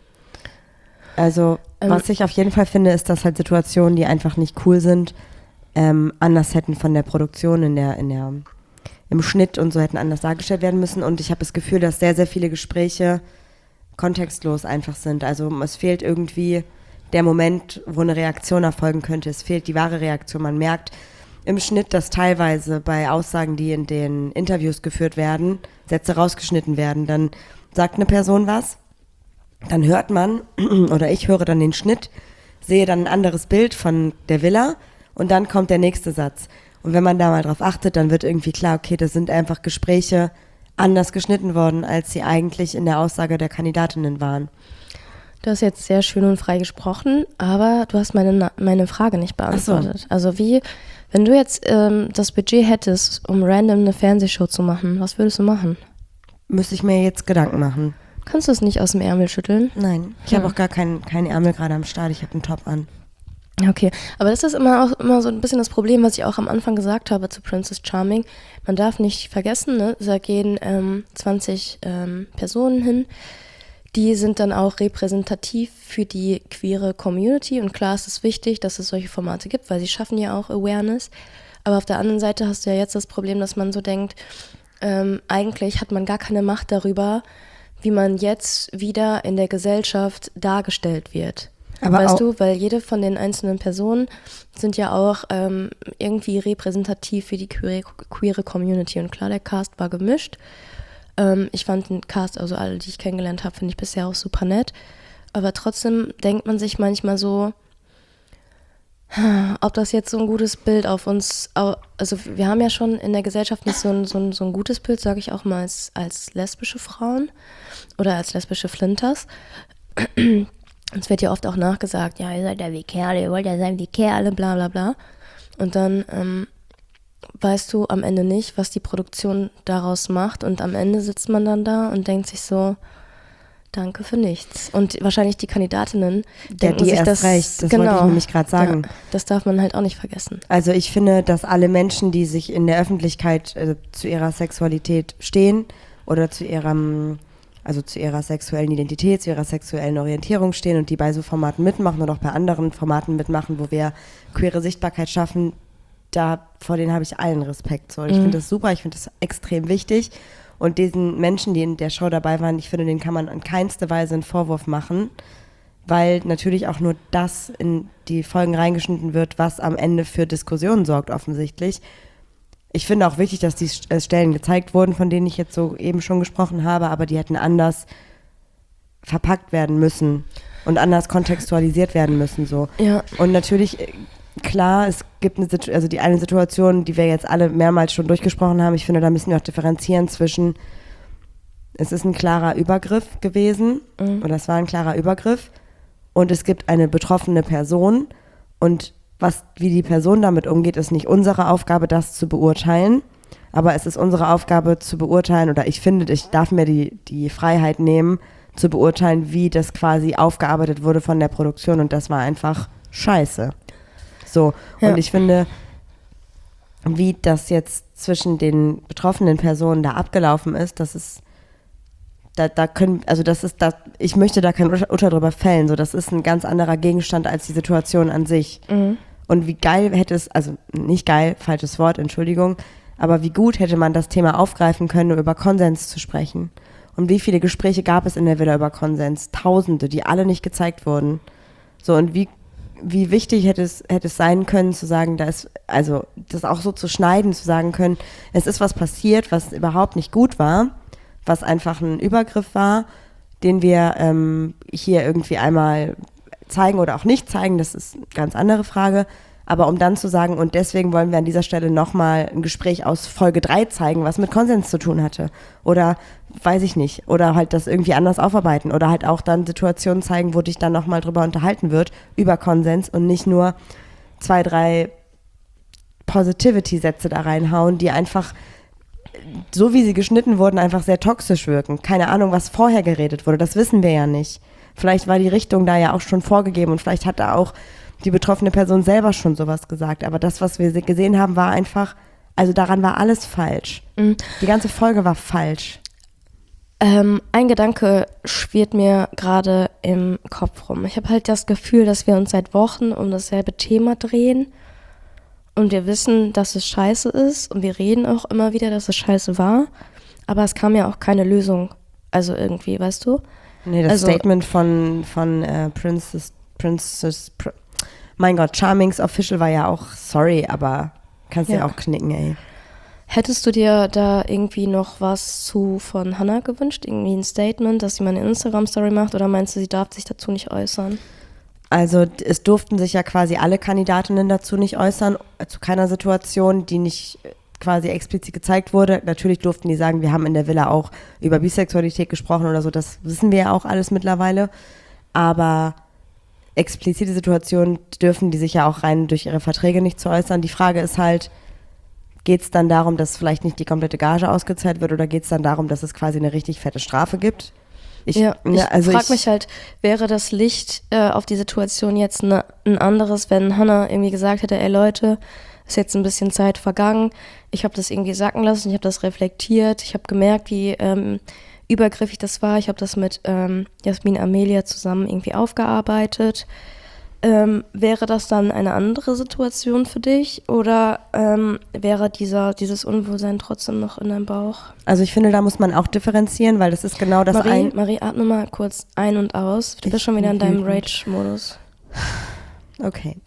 Speaker 2: Also ähm, was ich auf jeden Fall finde, ist, dass halt Situationen, die einfach nicht cool sind, ähm, anders hätten von der Produktion in der, in der, im Schnitt und so hätten anders dargestellt werden müssen. Und ich habe das Gefühl, dass sehr, sehr viele Gespräche kontextlos einfach sind. Also es fehlt irgendwie der Moment, wo eine Reaktion erfolgen könnte. Es fehlt die wahre Reaktion. Man merkt im Schnitt, dass teilweise bei Aussagen, die in den Interviews geführt werden, Sätze rausgeschnitten werden. Dann sagt eine Person was, dann hört man, oder ich höre dann den Schnitt, sehe dann ein anderes Bild von der Villa und dann kommt der nächste Satz. Und wenn man da mal drauf achtet, dann wird irgendwie klar, okay, das sind einfach Gespräche anders geschnitten worden, als sie eigentlich in der Aussage der Kandidatinnen waren.
Speaker 1: Du hast jetzt sehr schön und frei gesprochen, aber du hast meine, meine Frage nicht beantwortet. So. Also wie, wenn du jetzt ähm, das Budget hättest, um random eine Fernsehshow zu machen, was würdest du machen?
Speaker 2: Müsste ich mir jetzt Gedanken machen.
Speaker 1: Kannst du es nicht aus dem Ärmel schütteln?
Speaker 2: Nein, ich
Speaker 1: ja.
Speaker 2: habe auch gar keinen kein Ärmel gerade am Start, ich habe einen Top an.
Speaker 1: Okay, aber das ist immer auch immer so ein bisschen das Problem, was ich auch am Anfang gesagt habe zu Princess Charming. Man darf nicht vergessen, ne, da gehen ähm, zwanzig ähm, Personen hin, die sind dann auch repräsentativ für die queere Community und klar ist es wichtig, dass es solche Formate gibt, weil sie schaffen ja auch Awareness. Aber auf der anderen Seite hast du ja jetzt das Problem, dass man so denkt, ähm, eigentlich hat man gar keine Macht darüber, wie man jetzt wieder in der Gesellschaft dargestellt wird. Aber weißt du, weil jede von den einzelnen Personen sind ja auch ähm, irgendwie repräsentativ für die queere, queere Community. Und klar, der Cast war gemischt. Ähm, ich fand den Cast, also alle, die ich kennengelernt habe, finde ich bisher auch super nett. Aber trotzdem denkt man sich manchmal so, ob das jetzt so ein gutes Bild auf uns, also wir haben ja schon in der Gesellschaft nicht so ein, so ein, so ein gutes Bild, sage ich auch mal, als, als lesbische Frauen oder als lesbische Flinters. Uns wird ja oft auch nachgesagt, ja, ihr seid ja wie Kerle, ihr wollt ja sein wie Kerle, bla bla bla. Und dann ähm, weißt du am Ende nicht, was die Produktion daraus macht. Und am Ende sitzt man dann da und denkt sich so, danke für nichts. Und wahrscheinlich die Kandidatinnen
Speaker 2: ja,
Speaker 1: denken
Speaker 2: die
Speaker 1: sich
Speaker 2: erst
Speaker 1: das,
Speaker 2: recht, das
Speaker 1: genau,
Speaker 2: wollte ich nämlich gerade sagen.
Speaker 1: Ja, das darf man halt auch nicht vergessen.
Speaker 2: Also ich finde, dass alle Menschen, die sich in der Öffentlichkeit äh, zu ihrer Sexualität stehen oder zu ihrem also zu ihrer sexuellen Identität, zu ihrer sexuellen Orientierung stehen und die bei so Formaten mitmachen oder auch bei anderen Formaten mitmachen, wo wir queere Sichtbarkeit schaffen, da vor denen habe ich allen Respekt. So. Ich mhm. finde das super, ich finde das extrem wichtig und diesen Menschen, die in der Show dabei waren, ich finde, denen kann man in keinster Weise einen Vorwurf machen, weil natürlich auch nur das in die Folgen reingeschnitten wird, was am Ende für Diskussionen sorgt offensichtlich. Ich finde auch wichtig, dass die Stellen gezeigt wurden, von denen ich jetzt so eben schon gesprochen habe, aber die hätten anders verpackt werden müssen und anders kontextualisiert werden müssen. So. Ja. Und natürlich, klar, es gibt eine Situation, also die eine Situation, die wir jetzt alle mehrmals schon durchgesprochen haben, ich finde, da müssen wir auch differenzieren zwischen, es ist ein klarer Übergriff gewesen, mhm. oder es war ein klarer Übergriff und es gibt eine betroffene Person und was, wie die Person damit umgeht, ist nicht unsere Aufgabe, das zu beurteilen. Aber es ist unsere Aufgabe zu beurteilen, oder ich finde, ich darf mir die, die Freiheit nehmen, zu beurteilen, wie das quasi aufgearbeitet wurde von der Produktion. Und das war einfach scheiße. So, ja. Und ich finde, wie das jetzt zwischen den betroffenen Personen da abgelaufen ist, das ist, da, da können, also das ist, da, ich möchte da kein Urteil drüber fällen. So, das ist ein ganz anderer Gegenstand als die Situation an sich. Mhm. Und wie geil hätte es, also nicht geil, falsches Wort, Entschuldigung, aber wie gut hätte man das Thema aufgreifen können, um über Konsens zu sprechen. Und wie viele Gespräche gab es in der Villa über Konsens? Tausende, die alle nicht gezeigt wurden. So, und wie wie wichtig hätte es, hätte es sein können, zu sagen, da ist, also das auch so zu schneiden, zu sagen können, es ist was passiert, was überhaupt nicht gut war, was einfach ein Übergriff war, den wir ähm, hier irgendwie einmal zeigen oder auch nicht zeigen, das ist eine ganz andere Frage. Aber um dann zu sagen, und deswegen wollen wir an dieser Stelle nochmal ein Gespräch aus Folge drei zeigen, was mit Konsens zu tun hatte. Oder weiß ich nicht. Oder halt das irgendwie anders aufarbeiten. Oder halt auch dann Situationen zeigen, wo dich dann nochmal drüber unterhalten wird, über Konsens und nicht nur zwei, drei Positivity-Sätze da reinhauen, die einfach, so wie sie geschnitten wurden, einfach sehr toxisch wirken. Keine Ahnung, was vorher geredet wurde. Das wissen wir ja nicht. Vielleicht war die Richtung da ja auch schon vorgegeben und vielleicht hat da auch die betroffene Person selber schon sowas gesagt. Aber das, was wir gesehen haben, war einfach, also daran war alles falsch. Mhm. Die ganze Folge war falsch.
Speaker 1: Ähm, ein Gedanke schwirrt mir gerade im Kopf rum. Ich habe halt das Gefühl, dass wir uns seit Wochen um dasselbe Thema drehen und wir wissen, dass es scheiße ist und wir reden auch immer wieder, dass es scheiße war, aber es kam ja auch keine Lösung. Also irgendwie, weißt du?
Speaker 2: Nee, das
Speaker 1: also,
Speaker 2: Statement von, von äh, Princess, Princess, Pr- mein Gott, Charmings Official war ja auch sorry, aber kannst ja auch knicken, ey.
Speaker 1: Hättest du dir da irgendwie noch was zu von Hannah gewünscht? Irgendwie ein Statement, dass sie mal eine Instagram-Story macht? Oder meinst du, sie darf sich dazu nicht äußern?
Speaker 2: Also es durften sich ja quasi alle Kandidatinnen dazu nicht äußern, zu keiner Situation, die nicht quasi explizit gezeigt wurde. Natürlich durften die sagen, wir haben in der Villa auch über Bisexualität gesprochen oder so, das wissen wir ja auch alles mittlerweile. Aber explizite Situationen dürfen die sich ja auch rein durch ihre Verträge nicht zu äußern. Die Frage ist halt, geht es dann darum, dass vielleicht nicht die komplette Gage ausgezahlt wird oder geht es dann darum, dass es quasi eine richtig fette Strafe gibt? Ich,
Speaker 1: ja,
Speaker 2: ne,
Speaker 1: ich
Speaker 2: also
Speaker 1: frage
Speaker 2: ich,
Speaker 1: mich halt, wäre das Licht äh, auf die Situation jetzt ne, ein anderes, wenn Hannah irgendwie gesagt hätte, ey Leute, ist jetzt ein bisschen Zeit vergangen, ich habe das irgendwie sacken lassen, ich habe das reflektiert, ich habe gemerkt, wie ähm, übergriffig das war, ich habe das mit ähm, Jasmin Amelia zusammen irgendwie aufgearbeitet. Ähm, wäre das dann eine andere Situation für dich oder ähm, wäre dieser, dieses Unwohlsein trotzdem noch in deinem Bauch?
Speaker 2: Also ich finde, da muss man auch differenzieren, weil das ist genau das
Speaker 1: Marie,
Speaker 2: ein...
Speaker 1: Marie, atme mal kurz ein und aus. Du
Speaker 2: Ich
Speaker 1: bist schon wieder in deinem
Speaker 2: wütend.
Speaker 1: Rage-Modus.
Speaker 2: Okay.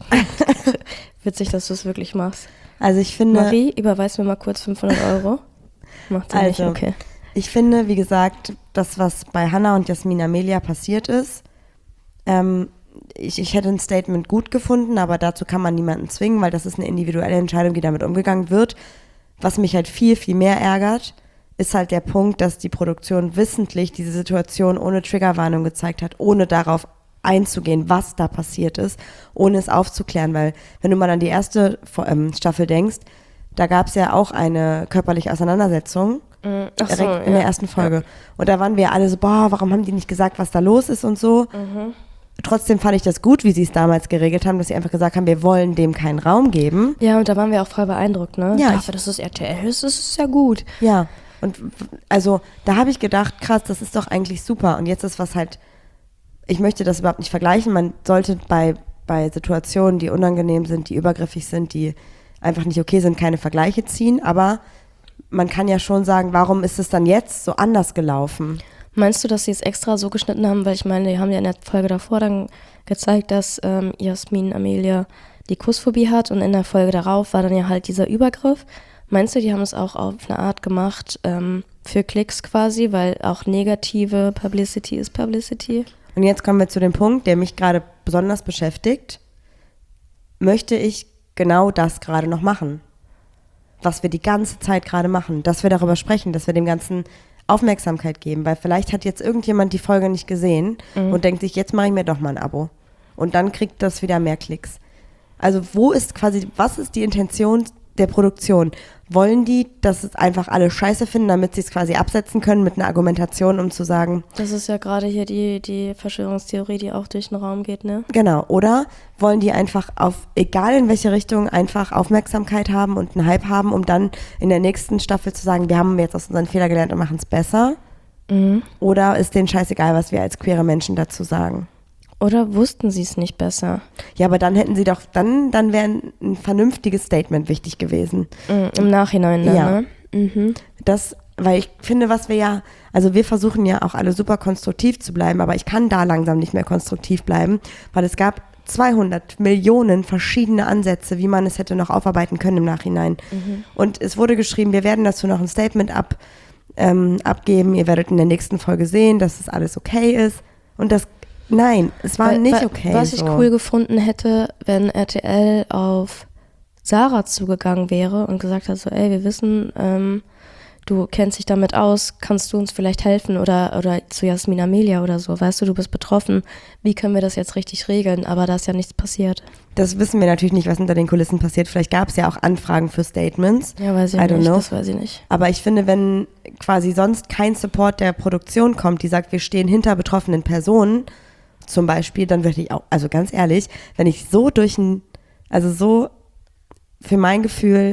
Speaker 1: Witzig, dass du es wirklich machst.
Speaker 2: Also ich finde...
Speaker 1: Marie, überweis mir mal kurz fünfhundert Euro. Macht sie
Speaker 2: Also,
Speaker 1: nicht, okay.
Speaker 2: Ich finde, wie gesagt, das, was bei Hannah und Jasmin Amelia passiert ist, ähm, ich, ich hätte ein Statement gut gefunden, aber dazu kann man niemanden zwingen, weil das ist eine individuelle Entscheidung, die damit umgegangen wird. Was mich halt viel, viel mehr ärgert, ist halt der Punkt, dass die Produktion wissentlich diese Situation ohne Triggerwarnung gezeigt hat, ohne darauf einzugehen, was da passiert ist, ohne es aufzuklären, weil wenn du mal an die erste ähm, Staffel denkst, da gab es ja auch eine körperliche Auseinandersetzung,
Speaker 1: Ach so,
Speaker 2: direkt in
Speaker 1: ja.
Speaker 2: der ersten Folge. Ja. Und da waren wir alle so, boah, warum haben die nicht gesagt, was da los ist und so.
Speaker 1: Mhm.
Speaker 2: Trotzdem fand ich das gut, wie sie es damals geregelt haben, dass sie einfach gesagt haben, wir wollen dem keinen Raum geben.
Speaker 1: Ja, und da waren wir auch voll beeindruckt, ne?
Speaker 2: Ja.
Speaker 1: Ich dachte, das ist R T L, das ist ja gut.
Speaker 2: Ja, und also da habe ich gedacht, krass, das ist doch eigentlich super. Und jetzt ist was halt, ich möchte das überhaupt nicht vergleichen. Man sollte bei, bei Situationen, die unangenehm sind, die übergriffig sind, die einfach nicht okay sind, keine Vergleiche ziehen. Aber man kann ja schon sagen, warum ist es dann jetzt so anders gelaufen?
Speaker 1: Meinst du, dass sie es extra so geschnitten haben? Weil ich meine, die haben ja in der Folge davor dann gezeigt, dass ähm, Jasmin Amelia die Kussphobie hat und in der Folge darauf war dann ja halt dieser Übergriff. Meinst du, die haben es auch auf eine Art gemacht ähm, für Klicks quasi, weil auch negative Publicity ist Publicity?
Speaker 2: Und jetzt kommen wir zu dem Punkt, der mich gerade besonders beschäftigt. Möchte ich genau das gerade noch machen? Was wir die ganze Zeit gerade machen, dass wir darüber sprechen, dass wir dem Ganzen Aufmerksamkeit geben, weil vielleicht hat jetzt irgendjemand die Folge nicht gesehen mhm. und denkt sich, jetzt mache ich mir doch mal ein Abo. Und dann kriegt das wieder mehr Klicks. Also wo ist quasi, was ist die Intention der Produktion? Wollen die, dass es einfach alle scheiße finden, damit sie es quasi absetzen können mit einer Argumentation, um zu sagen...
Speaker 1: Das ist ja gerade hier die, die Verschwörungstheorie, die auch durch den Raum geht, ne?
Speaker 2: Genau. Oder wollen die einfach auf, egal in welche Richtung, einfach Aufmerksamkeit haben und einen Hype haben, um dann in der nächsten Staffel zu sagen, wir haben jetzt aus unseren Fehlern gelernt und machen es besser? Mhm. Oder ist denen scheißegal, was wir als queere Menschen dazu sagen?
Speaker 1: Oder wussten sie es nicht besser?
Speaker 2: Ja, aber dann hätten sie doch, dann, dann wäre ein, ein vernünftiges Statement wichtig gewesen.
Speaker 1: Mhm, im Nachhinein dann,
Speaker 2: ja.
Speaker 1: ne? Mhm.
Speaker 2: Das, weil ich finde, was wir ja, also wir versuchen ja auch alle super konstruktiv zu bleiben, aber ich kann da langsam nicht mehr konstruktiv bleiben, weil es gab zweihundert Millionen verschiedene Ansätze, wie man es hätte noch aufarbeiten können im Nachhinein. Mhm. Und es wurde geschrieben, wir werden dazu noch ein Statement ab, ähm, abgeben. Ihr werdet in der nächsten Folge sehen, dass das alles okay ist. Und das, nein, es war
Speaker 1: Weil,
Speaker 2: nicht
Speaker 1: weil,
Speaker 2: okay.
Speaker 1: Was ich
Speaker 2: so.
Speaker 1: cool gefunden hätte, wenn R T L auf Sarah zugegangen wäre und gesagt hat, so, ey, wir wissen, ähm, du kennst dich damit aus, kannst du uns vielleicht helfen oder, oder zu Jasmin Amelia oder so, weißt du, du bist betroffen, wie können wir das jetzt richtig regeln, aber da ist ja nichts passiert.
Speaker 2: Das wissen wir natürlich nicht, was hinter den Kulissen passiert. Vielleicht gab es ja auch Anfragen für Statements.
Speaker 1: Ja, weiß ich
Speaker 2: I don't
Speaker 1: nicht,
Speaker 2: know.
Speaker 1: das weiß ich nicht.
Speaker 2: Aber ich finde, wenn quasi sonst kein Support der Produktion kommt, die sagt, wir stehen hinter betroffenen Personen, zum Beispiel, dann würde ich auch, also ganz ehrlich, wenn ich so durch ein, also so für mein Gefühl,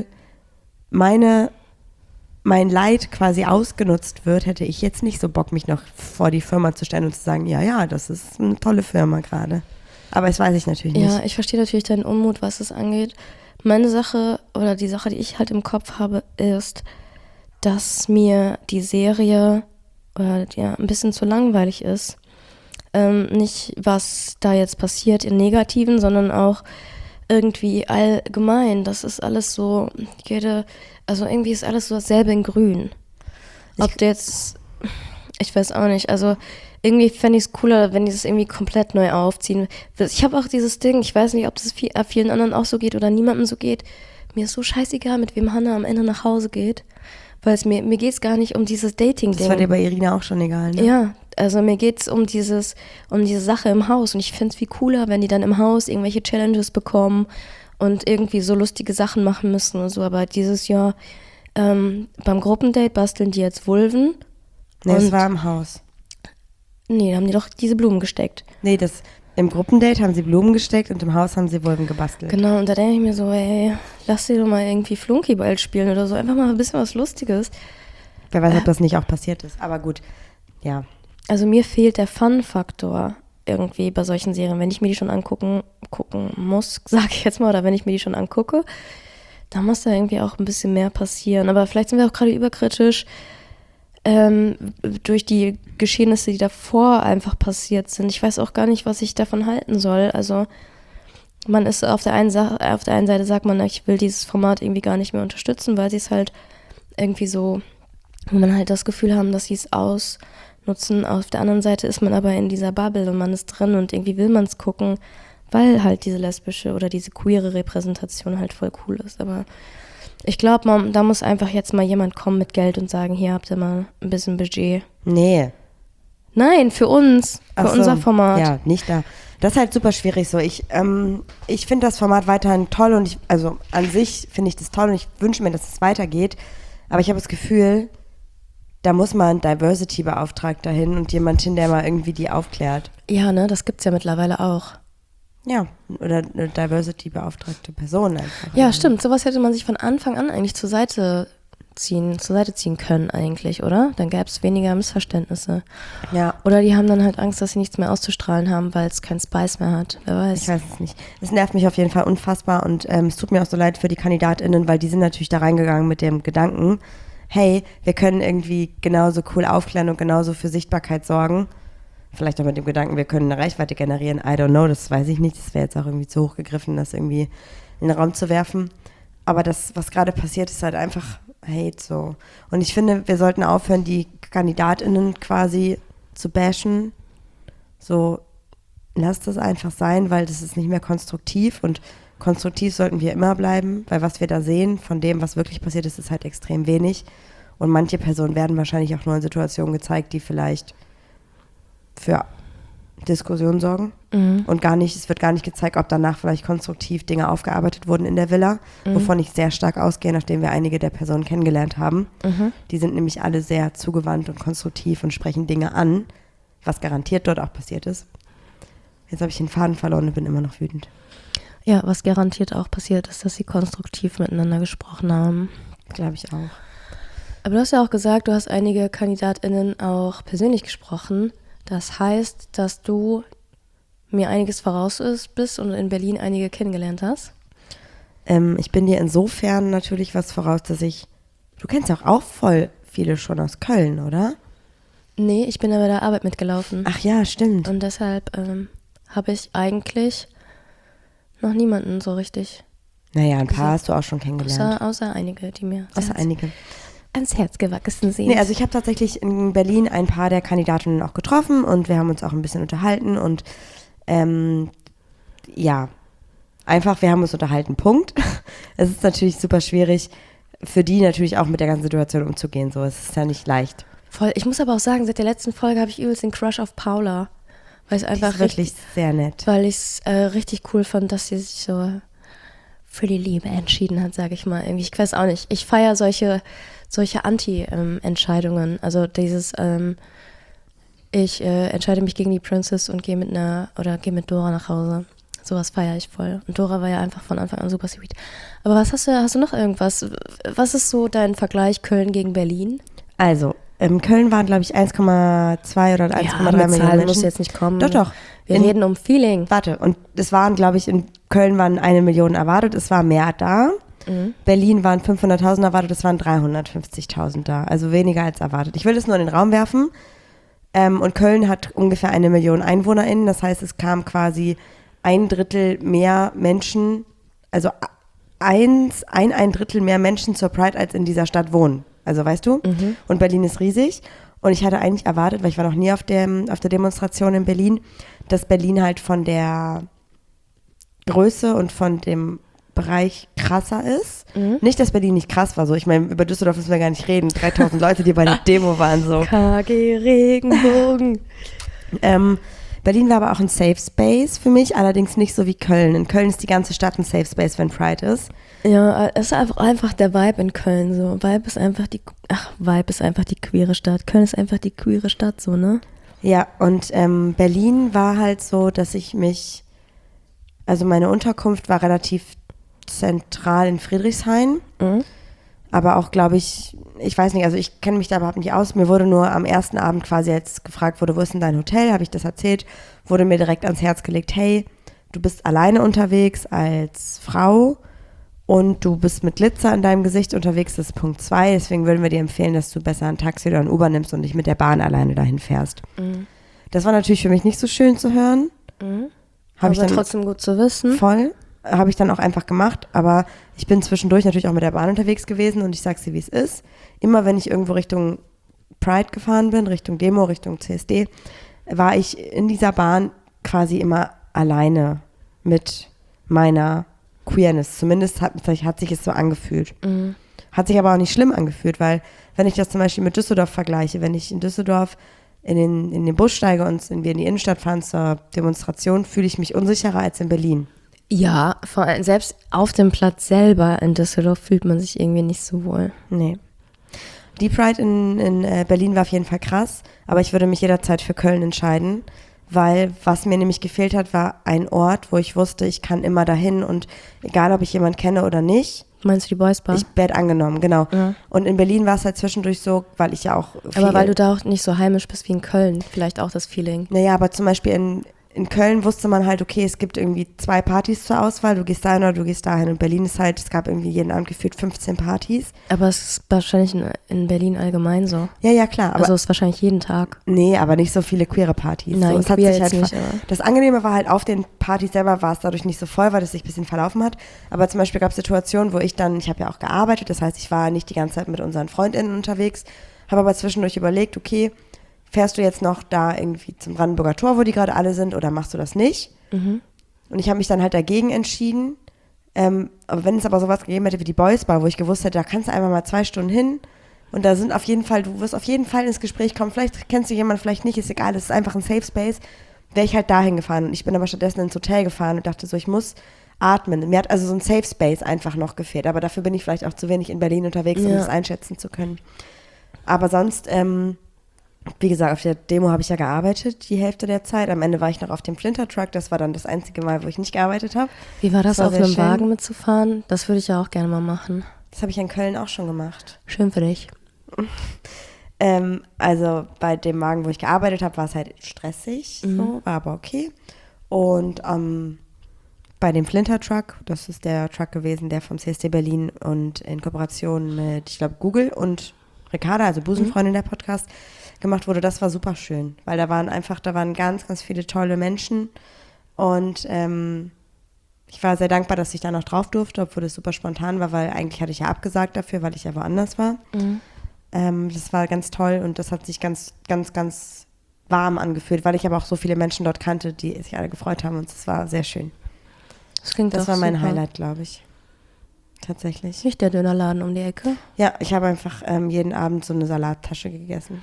Speaker 2: meine mein Leid quasi ausgenutzt wird, hätte ich jetzt nicht so Bock, mich noch vor die Firma zu stellen und zu sagen, ja, ja, das ist eine tolle Firma gerade. Aber das weiß ich natürlich nicht.
Speaker 1: Ja, ich verstehe natürlich deinen Unmut, was es angeht. Meine Sache oder die Sache, die ich halt im Kopf habe, ist, dass mir die Serie oder ja, ein bisschen zu langweilig ist. Ähm, nicht, was da jetzt passiert im Negativen, sondern auch irgendwie allgemein. Das ist alles so, jede, also irgendwie ist alles so dasselbe in grün. Ob du jetzt, ich weiß auch nicht, also irgendwie fände ich es cooler, wenn die das irgendwie komplett neu aufziehen. Ich habe auch dieses Ding, ich weiß nicht, ob das viel, vielen anderen auch so geht oder niemandem so geht. Mir ist so scheißegal, mit wem Hannah am Ende nach Hause geht, weil es mir, mir geht es gar nicht um dieses Dating-Ding.
Speaker 2: Das war dir bei Irina auch schon egal, ne?
Speaker 1: Ja, also mir geht es um dieses, um diese Sache im Haus und ich finde es viel cooler, wenn die dann im Haus irgendwelche Challenges bekommen und irgendwie so lustige Sachen machen müssen und so, aber dieses Jahr ähm, beim Gruppendate basteln die jetzt Vulven.
Speaker 2: Nee, es war im Haus.
Speaker 1: Nee, da haben die doch diese Blumen gesteckt.
Speaker 2: Nee, das, im Gruppendate haben sie Blumen gesteckt und im Haus haben sie Vulven gebastelt.
Speaker 1: Genau, und da denke ich mir so, ey, lass sie doch mal irgendwie Flunkyball spielen oder so, einfach mal ein bisschen was Lustiges.
Speaker 2: Wer weiß,
Speaker 1: äh,
Speaker 2: ob das nicht auch passiert ist, aber gut, ja.
Speaker 1: Also mir fehlt der Fun-Faktor irgendwie bei solchen Serien. Wenn ich mir die schon angucken gucken muss, sage ich jetzt mal, oder wenn ich mir die schon angucke, da muss da irgendwie auch ein bisschen mehr passieren. Aber vielleicht sind wir auch gerade überkritisch ähm, durch die Geschehnisse, die davor einfach passiert sind. Ich weiß auch gar nicht, was ich davon halten soll. Also man ist auf der einen Sa- auf der einen Seite sagt man, ich will dieses Format irgendwie gar nicht mehr unterstützen, weil sie es halt irgendwie so, wo man halt das Gefühl haben, dass sie es ausnutzen. Auf der anderen Seite ist man aber in dieser Bubble und man ist drin und irgendwie will man es gucken, weil halt diese lesbische oder diese queere Repräsentation halt voll cool ist. Aber ich glaube, da muss einfach jetzt mal jemand kommen mit Geld und sagen, hier habt ihr mal ein bisschen Budget.
Speaker 2: Nee.
Speaker 1: Nein, für uns, für
Speaker 2: Ach so.
Speaker 1: unser Format.
Speaker 2: Ja, nicht da. Das ist halt super schwierig so. Ich, ähm, ich finde das Format weiterhin toll und ich, also an sich finde ich das toll und ich wünsche mir, dass es weitergeht. Aber ich habe das Gefühl, da muss mal ein Diversity-Beauftragter hin und jemand hin, der mal irgendwie die aufklärt.
Speaker 1: Ja, ne, das gibt's ja mittlerweile auch.
Speaker 2: Ja, oder eine Diversity-beauftragte Person einfach.
Speaker 1: Ja, stimmt. Sowas hätte man sich von Anfang an eigentlich zur Seite ziehen, zur Seite ziehen können eigentlich, oder? Dann gäbe es weniger Missverständnisse.
Speaker 2: Ja.
Speaker 1: Oder die haben dann halt Angst, dass sie nichts mehr auszustrahlen haben, weil es keinen Spice mehr hat. Wer weiß.
Speaker 2: Ich weiß es nicht. Es nervt mich auf jeden Fall unfassbar und ähm, es tut mir auch so leid für die KandidatInnen, weil die sind natürlich da reingegangen mit dem Gedanken, hey, wir können irgendwie genauso cool aufklären und genauso für Sichtbarkeit sorgen. Vielleicht auch mit dem Gedanken, wir können eine Reichweite generieren. I don't know, das weiß ich nicht. Das wäre jetzt auch irgendwie zu hoch gegriffen, das irgendwie in den Raum zu werfen. Aber das, was gerade passiert, ist halt einfach Hate so. Und ich finde, wir sollten aufhören, die KandidatInnen quasi zu bashen. So, lasst das einfach sein, weil das ist nicht mehr konstruktiv. Und konstruktiv sollten wir immer bleiben, weil was wir da sehen, von dem, was wirklich passiert ist, ist halt extrem wenig. Und manche Personen werden wahrscheinlich auch nur in Situationen gezeigt, die vielleicht für Diskussion sorgen. Mhm. Und gar nicht, es wird gar nicht gezeigt, ob danach vielleicht konstruktiv Dinge aufgearbeitet wurden in der Villa, mhm. wovon ich sehr stark ausgehe, nachdem wir einige der Personen kennengelernt haben. Mhm. Die sind nämlich alle sehr zugewandt und konstruktiv und sprechen Dinge an, was garantiert dort auch passiert ist. Jetzt habe ich den Faden verloren und bin immer noch wütend.
Speaker 1: Ja, was garantiert auch passiert ist, dass sie konstruktiv miteinander gesprochen haben.
Speaker 2: Glaube ich auch.
Speaker 1: Aber du hast ja auch gesagt, du hast einige KandidatInnen auch persönlich gesprochen. Das heißt, dass du mir einiges voraus bist und in Berlin einige kennengelernt hast?
Speaker 2: Ähm, ich bin dir insofern natürlich was voraus, dass ich, du kennst ja auch, auch voll viele schon aus Köln, oder?
Speaker 1: Nee, ich bin da bei der Arbeit mitgelaufen.
Speaker 2: Ach ja, stimmt.
Speaker 1: Und deshalb ähm, habe ich eigentlich noch niemanden so richtig.
Speaker 2: Naja, ein paar hast du auch schon kennengelernt.
Speaker 1: Außer, außer einige, die mir
Speaker 2: Außer
Speaker 1: ans,
Speaker 2: einige.
Speaker 1: ans Herz gewachsen sind.
Speaker 2: Nee, also ich habe tatsächlich in Berlin ein paar der Kandidatinnen auch getroffen und wir haben uns auch ein bisschen unterhalten und ähm, ja, einfach, wir haben uns unterhalten, Punkt. Es ist natürlich super schwierig, für die natürlich auch mit der ganzen Situation umzugehen. So, es ist ja nicht leicht.
Speaker 1: Voll. Ich muss aber auch sagen, seit der letzten Folge habe ich übelst den Crush auf Paula. Weil es einfach
Speaker 2: Die ist wirklich
Speaker 1: richtig,
Speaker 2: sehr nett.
Speaker 1: Weil ich es äh, richtig cool fand, dass sie sich so für die Liebe entschieden hat, sage ich mal. Irgendwie, ich weiß auch nicht. Ich feiere solche, solche Anti-Entscheidungen. Ähm, also dieses, ähm, ich äh, entscheide mich gegen die Princess und gehe mit einer oder gehe mit Dora nach Hause. Sowas feiere ich voll. Und Dora war ja einfach von Anfang an super sweet. Aber was hast du, hast du noch irgendwas? Was ist so dein Vergleich Köln gegen Berlin?
Speaker 2: Also, in Köln waren, glaube ich, eins Komma zwei oder eins Komma drei
Speaker 1: ja,
Speaker 2: Millionen Menschen.
Speaker 1: muss jetzt nicht kommen.
Speaker 2: Doch, doch.
Speaker 1: Wir
Speaker 2: in,
Speaker 1: reden um Feeling.
Speaker 2: Warte, und es waren, glaube ich, in Köln waren eine Million erwartet, es war mehr da. Mhm. Berlin waren fünfhunderttausend erwartet, es waren dreihundertfünfzigtausend da. Also weniger als erwartet. Ich will das nur in den Raum werfen. Ähm, und Köln hat ungefähr eine Million EinwohnerInnen. Das heißt, es kam quasi ein Drittel mehr Menschen, also eins, ein, ein Drittel mehr Menschen zur Pride, als in dieser Stadt wohnen. Also weißt du? Mhm. Und Berlin ist riesig. Und ich hatte eigentlich erwartet, weil ich war noch nie auf, dem, auf der Demonstration in Berlin, dass Berlin halt von der Größe und von dem Bereich krasser ist. Mhm. Nicht, dass Berlin nicht krass war. So. Ich meine, über Düsseldorf müssen wir gar nicht reden. dreitausend Leute, die bei der Demo waren. So.
Speaker 1: K G Regenbogen.
Speaker 2: ähm, Berlin war aber auch ein Safe Space für mich, allerdings nicht so wie Köln. In Köln ist die ganze Stadt ein Safe Space, wenn Pride ist.
Speaker 1: Ja, es ist einfach, einfach der Vibe in Köln so. Vibe ist einfach die, ach, Vibe ist einfach die queere Stadt. Köln ist einfach die queere Stadt so, ne?
Speaker 2: Ja, und ähm, Berlin war halt so, dass ich mich, also meine Unterkunft war relativ zentral in Friedrichshain. Mhm. Aber auch, glaube ich, ich weiß nicht, also ich kenne mich da überhaupt nicht aus. Mir wurde nur am ersten Abend quasi, als gefragt wurde, wo ist denn dein Hotel, habe ich das erzählt, wurde mir direkt ans Herz gelegt, hey, du bist alleine unterwegs als Frau und du bist mit Glitzer in deinem Gesicht unterwegs, das ist Punkt zwei. Deswegen würden wir dir empfehlen, dass du besser ein Taxi oder ein Uber nimmst und nicht mit der Bahn alleine dahin fährst. Mhm. Das war natürlich für mich nicht so schön zu hören.
Speaker 1: Mhm. Aber ich dann trotzdem gut zu wissen.
Speaker 2: Voll. Habe ich dann auch einfach gemacht, aber ich bin zwischendurch natürlich auch mit der Bahn unterwegs gewesen und ich sag's dir, wie es ist. Immer wenn ich irgendwo Richtung Pride gefahren bin, Richtung Demo, Richtung C S D, war ich in dieser Bahn quasi immer alleine mit meiner Queerness. Zumindest hat, hat sich es so angefühlt. Mhm. Hat sich aber auch nicht schlimm angefühlt, weil wenn ich das zum Beispiel mit Düsseldorf vergleiche, wenn ich in Düsseldorf in den, in den Bus steige und wir in die Innenstadt fahren zur Demonstration, fühle ich mich unsicherer als in Berlin.
Speaker 1: Ja, vor allem selbst auf dem Platz selber in Düsseldorf fühlt man sich irgendwie nicht so wohl.
Speaker 2: Nee. Die Pride in, in äh, Berlin war auf jeden Fall krass, aber ich würde mich jederzeit für Köln entscheiden, weil was mir nämlich gefehlt hat, war ein Ort, wo ich wusste, ich kann immer dahin und egal, ob ich jemanden kenne oder nicht.
Speaker 1: Meinst du die Boys Bar?
Speaker 2: Ich werde angenommen, genau. Ja. Und in Berlin war es halt zwischendurch so, weil ich ja auch viel...
Speaker 1: Aber weil du da auch nicht so heimisch bist wie in Köln, vielleicht auch das Feeling.
Speaker 2: Naja, aber zum Beispiel in... In Köln wusste man halt, okay, es gibt irgendwie zwei Partys zur Auswahl, du gehst dahin oder du gehst dahin. In Berlin ist halt, es gab irgendwie jeden Abend gefühlt fünfzehn Partys.
Speaker 1: Aber es ist wahrscheinlich in, in Berlin allgemein so.
Speaker 2: Ja, ja, klar.
Speaker 1: Aber also es ist wahrscheinlich jeden Tag.
Speaker 2: Nee, aber nicht so viele queere Partys.
Speaker 1: Nein,
Speaker 2: so, es
Speaker 1: queer
Speaker 2: hat sich
Speaker 1: jetzt
Speaker 2: halt
Speaker 1: nicht.
Speaker 2: Ver- das Angenehme war halt, auf den Partys selber war es dadurch nicht so voll, weil es sich ein bisschen verlaufen hat. Aber zum Beispiel gab es Situationen, wo ich dann, ich habe ja auch gearbeitet, das heißt, ich war nicht die ganze Zeit mit unseren FreundInnen unterwegs, habe aber zwischendurch überlegt, okay, fährst du jetzt noch da irgendwie zum Brandenburger Tor, wo die gerade alle sind, oder machst du das nicht? Mhm. Und ich habe mich dann halt dagegen entschieden. Ähm, aber wenn es aber sowas gegeben hätte wie die Boys Bar, wo ich gewusst hätte, da kannst du einfach mal zwei Stunden hin und da sind auf jeden Fall, du wirst auf jeden Fall ins Gespräch kommen, vielleicht kennst du jemanden, vielleicht nicht, ist egal, es ist einfach ein Safe Space, wäre ich halt dahin gefahren. Und ich bin aber stattdessen ins Hotel gefahren und dachte so, ich muss atmen. Mir hat also so ein Safe Space einfach noch gefehlt, aber dafür bin ich vielleicht auch zu wenig in Berlin unterwegs, um ja. das einschätzen zu können. Aber sonst, ähm, wie gesagt, auf der Demo habe ich ja gearbeitet, die Hälfte der Zeit. Am Ende war ich noch auf dem Flinter-Truck. Das war dann das einzige Mal, wo ich nicht gearbeitet habe.
Speaker 1: Wie war das, das war auf einem
Speaker 2: schön.
Speaker 1: Wagen mitzufahren? Das würde ich ja auch gerne mal machen.
Speaker 2: Das habe ich in Köln auch schon gemacht.
Speaker 1: Schön für dich.
Speaker 2: ähm, also bei dem Wagen, wo ich gearbeitet habe, war es halt stressig, mhm. so, war aber okay. Und ähm, bei dem Flinter-Truck, das ist der Truck gewesen, der vom C S D Berlin und in Kooperation mit, ich glaube, Google und Ricarda, also Busenfreundin mhm. der Podcast, gemacht wurde, das war super schön, weil da waren einfach, da waren ganz, ganz viele tolle Menschen und ähm, Ich war sehr dankbar, dass ich da noch drauf durfte, obwohl das super spontan war, weil eigentlich hatte ich ja abgesagt dafür, weil ich ja woanders war.
Speaker 1: Mhm.
Speaker 2: Ähm, das war ganz toll und das hat sich ganz, ganz, ganz warm angefühlt, weil ich aber auch so viele Menschen dort kannte, die sich alle gefreut haben und es war sehr schön.
Speaker 1: Das klingt
Speaker 2: Das
Speaker 1: doch
Speaker 2: war mein
Speaker 1: super.
Speaker 2: Highlight, glaube ich. Tatsächlich.
Speaker 1: Nicht der Dönerladen um die Ecke.
Speaker 2: Ja, ich habe einfach ähm, jeden Abend so eine Salattasche gegessen.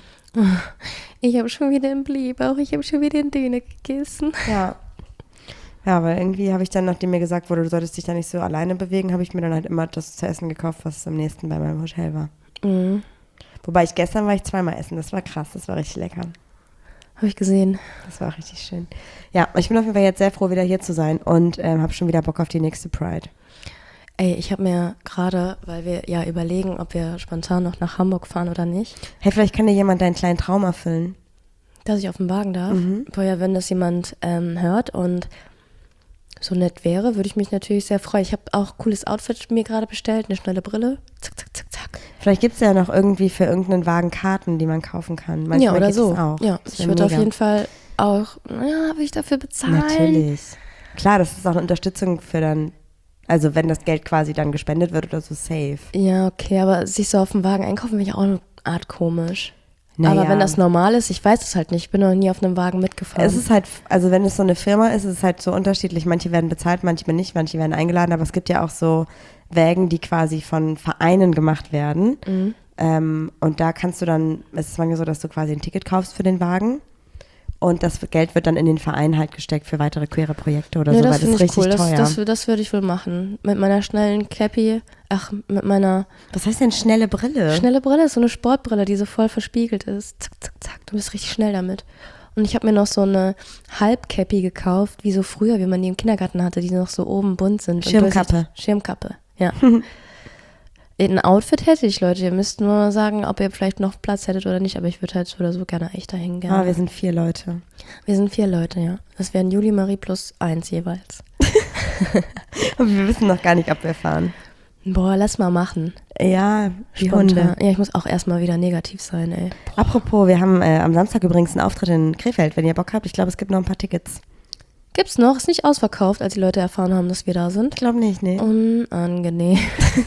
Speaker 1: Ich habe schon wieder einen Blähbauch, ich habe schon wieder einen Döner gegessen.
Speaker 2: Ja. Ja, weil irgendwie habe ich dann, nachdem mir gesagt wurde, du solltest dich da nicht so alleine bewegen, habe ich mir dann halt immer das zu essen gekauft, was am nächsten bei meinem Hotel war.
Speaker 1: Mhm.
Speaker 2: Wobei ich gestern war ich zweimal essen, das war krass, das war richtig lecker.
Speaker 1: Habe ich gesehen.
Speaker 2: Das war richtig schön. Ja, ich bin auf jeden Fall jetzt sehr froh, wieder hier zu sein und ähm, habe schon wieder Bock auf die nächste Pride.
Speaker 1: Ey, ich habe mir gerade, weil wir ja überlegen, ob wir spontan noch nach Hamburg fahren oder nicht,
Speaker 2: Hey, vielleicht kann dir jemand deinen kleinen Traum erfüllen.
Speaker 1: dass ich auf den Wagen darf.
Speaker 2: Mhm.
Speaker 1: Boah, ja, wenn das jemand ähm, hört und so nett wäre, würde ich mich natürlich sehr freuen. Ich habe auch ein cooles Outfit mir gerade bestellt, eine schnelle Brille. Zack, zack, zack, zack.
Speaker 2: Vielleicht gibt es ja noch irgendwie für irgendeinen Wagen Karten, die man kaufen kann. Manchmal
Speaker 1: ja, oder
Speaker 2: gibt
Speaker 1: so.
Speaker 2: es auch.
Speaker 1: Ja,
Speaker 2: Das
Speaker 1: ich
Speaker 2: wär
Speaker 1: würde auf
Speaker 2: mega.
Speaker 1: jeden Fall auch, ja, will ich dafür bezahlen?
Speaker 2: Natürlich. Klar, das ist auch eine Unterstützung für dann, also wenn das Geld quasi dann gespendet wird oder so, safe.
Speaker 1: Ja, okay, aber sich so auf dem Wagen einkaufen, finde ich auch eine Art komisch.
Speaker 2: Naja.
Speaker 1: Aber wenn das normal ist, ich weiß es halt nicht. Ich bin noch nie auf einem Wagen mitgefahren.
Speaker 2: Es ist halt, also wenn es so eine Firma ist, ist es halt so unterschiedlich. Manche werden bezahlt, manche nicht, manche werden eingeladen, aber es gibt ja auch so Wägen, die quasi von Vereinen gemacht werden.
Speaker 1: Mhm.
Speaker 2: Ähm, und da kannst du dann, es ist manchmal so, dass du quasi ein Ticket kaufst für den Wagen und das Geld wird dann in den Verein halt gesteckt für weitere queere Projekte oder
Speaker 1: ja,
Speaker 2: so,
Speaker 1: das
Speaker 2: weil das
Speaker 1: finde
Speaker 2: ist
Speaker 1: ich
Speaker 2: richtig
Speaker 1: cool. Das,
Speaker 2: teuer.
Speaker 1: das, das würde ich wohl machen. Mit meiner schnellen Cappy, ach, mit meiner
Speaker 2: Was heißt denn schnelle Brille?
Speaker 1: schnelle Brille, ist so eine Sportbrille, die so voll verspiegelt ist. Zack, zack, zack, du bist richtig schnell damit. Und ich habe mir noch so eine Halbcappy gekauft, wie so früher, wie man die im Kindergarten hatte, die noch so oben bunt sind. und
Speaker 2: Schirmkappe.
Speaker 1: durchsichtig- Schirmkappe, ja. Ein Outfit hätte ich, Leute. Ihr müsst nur mal sagen, ob ihr vielleicht noch Platz hättet oder nicht, aber ich würde halt so oder so gerne echt dahin gerne.
Speaker 2: Ah, wir sind vier Leute.
Speaker 1: Wir sind vier Leute, ja. Das wären Juli, Marie plus eins jeweils.
Speaker 2: Und wir wissen noch gar nicht, ob wir fahren.
Speaker 1: Boah, lass mal machen.
Speaker 2: Ja, die
Speaker 1: Spontan.
Speaker 2: Hunde.
Speaker 1: Ja, ich muss auch erstmal wieder negativ sein, ey.
Speaker 2: Apropos, wir haben äh, am Samstag übrigens einen Auftritt in Krefeld, wenn ihr Bock habt. Ich glaube, es gibt noch ein paar Tickets.
Speaker 1: Gibt's noch? Ist nicht ausverkauft, als die Leute erfahren haben, dass wir da sind.
Speaker 2: Ich glaube nicht, nee.
Speaker 1: Unangenehm.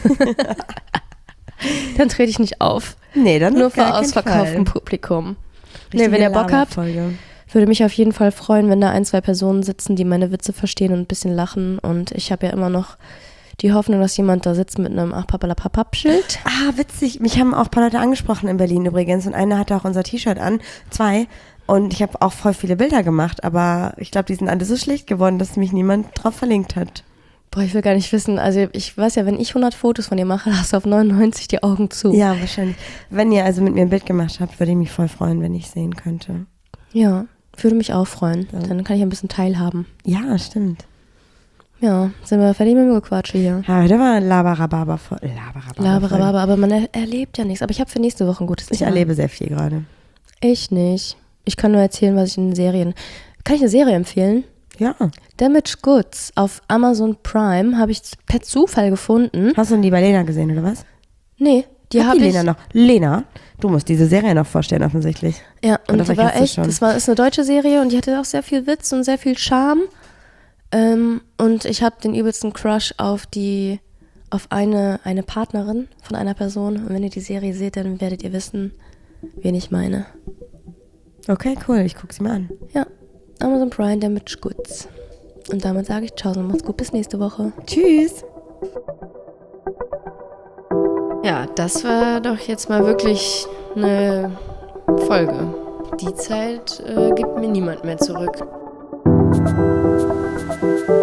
Speaker 1: Dann trete ich nicht auf.
Speaker 2: Nee, dann
Speaker 1: Nur
Speaker 2: auf gar
Speaker 1: vor
Speaker 2: keinen
Speaker 1: ausverkauftem
Speaker 2: Fall.
Speaker 1: Publikum. Nee,
Speaker 2: Richtige
Speaker 1: wenn ihr Bock habt,
Speaker 2: Laberfolge.
Speaker 1: würde mich auf jeden Fall freuen, wenn da ein, zwei Personen sitzen, die meine Witze verstehen und ein bisschen lachen. Und ich habe ja immer noch die Hoffnung, dass jemand da sitzt mit einem Ach Papalapapap-Schild.
Speaker 2: Ah, witzig. Mich haben auch ein paar Leute angesprochen in Berlin übrigens und einer hatte auch unser T-Shirt an. Zwei. Und ich habe auch voll viele Bilder gemacht, aber ich glaube, die sind alle so schlecht geworden, dass mich niemand drauf verlinkt hat.
Speaker 1: Boah, ich will gar nicht wissen. Also ich weiß ja, wenn ich hundert Fotos von dir mache, hast du auf neunundneunzig die Augen zu.
Speaker 2: Ja, wahrscheinlich. Wenn ihr also mit mir ein Bild gemacht habt, würde ich mich voll freuen, wenn ich sehen könnte.
Speaker 1: Ja, würde mich auch freuen.
Speaker 2: Ja.
Speaker 1: Dann kann ich ein bisschen teilhaben.
Speaker 2: Ja, stimmt.
Speaker 1: Ja, sind wir fertig mit dem Gequatsche hier.
Speaker 2: Ja, da war Labarababa voll. Labarababa.
Speaker 1: Laberababa, aber man er erlebt ja nichts. Aber ich habe für nächste Woche ein gutes
Speaker 2: Ich
Speaker 1: Thema.
Speaker 2: erlebe sehr viel gerade.
Speaker 1: Ich nicht. Ich kann nur erzählen, was ich in den Serien... Kann ich eine Serie empfehlen?
Speaker 2: Ja.
Speaker 1: Damage Goods auf Amazon Prime habe ich per Zufall gefunden.
Speaker 2: Hast du die bei Lena gesehen, oder was?
Speaker 1: Nee, die
Speaker 2: Hat
Speaker 1: habe
Speaker 2: die
Speaker 1: ich...
Speaker 2: Lena noch? Lena, du musst diese Serie noch vorstellen, offensichtlich.
Speaker 1: Ja, und
Speaker 2: Oder
Speaker 1: die war
Speaker 2: vergisst du
Speaker 1: echt,
Speaker 2: schon?
Speaker 1: das war, ist eine deutsche Serie und die hatte auch sehr viel Witz und sehr viel Charme. Ähm, und ich habe den übelsten Crush auf die, auf eine, eine Partnerin von einer Person. Und wenn ihr die Serie seht, dann werdet ihr wissen, wen ich meine.
Speaker 2: Okay, cool, ich gucke sie mal an.
Speaker 1: Ja, Amazon Prime Damage Goods. Und damit sage ich ciao und macht's gut, bis nächste Woche.
Speaker 2: Tschüss.
Speaker 1: Ja, das war doch jetzt mal wirklich eine Folge. Die Zeit äh, gibt mir niemand mehr zurück.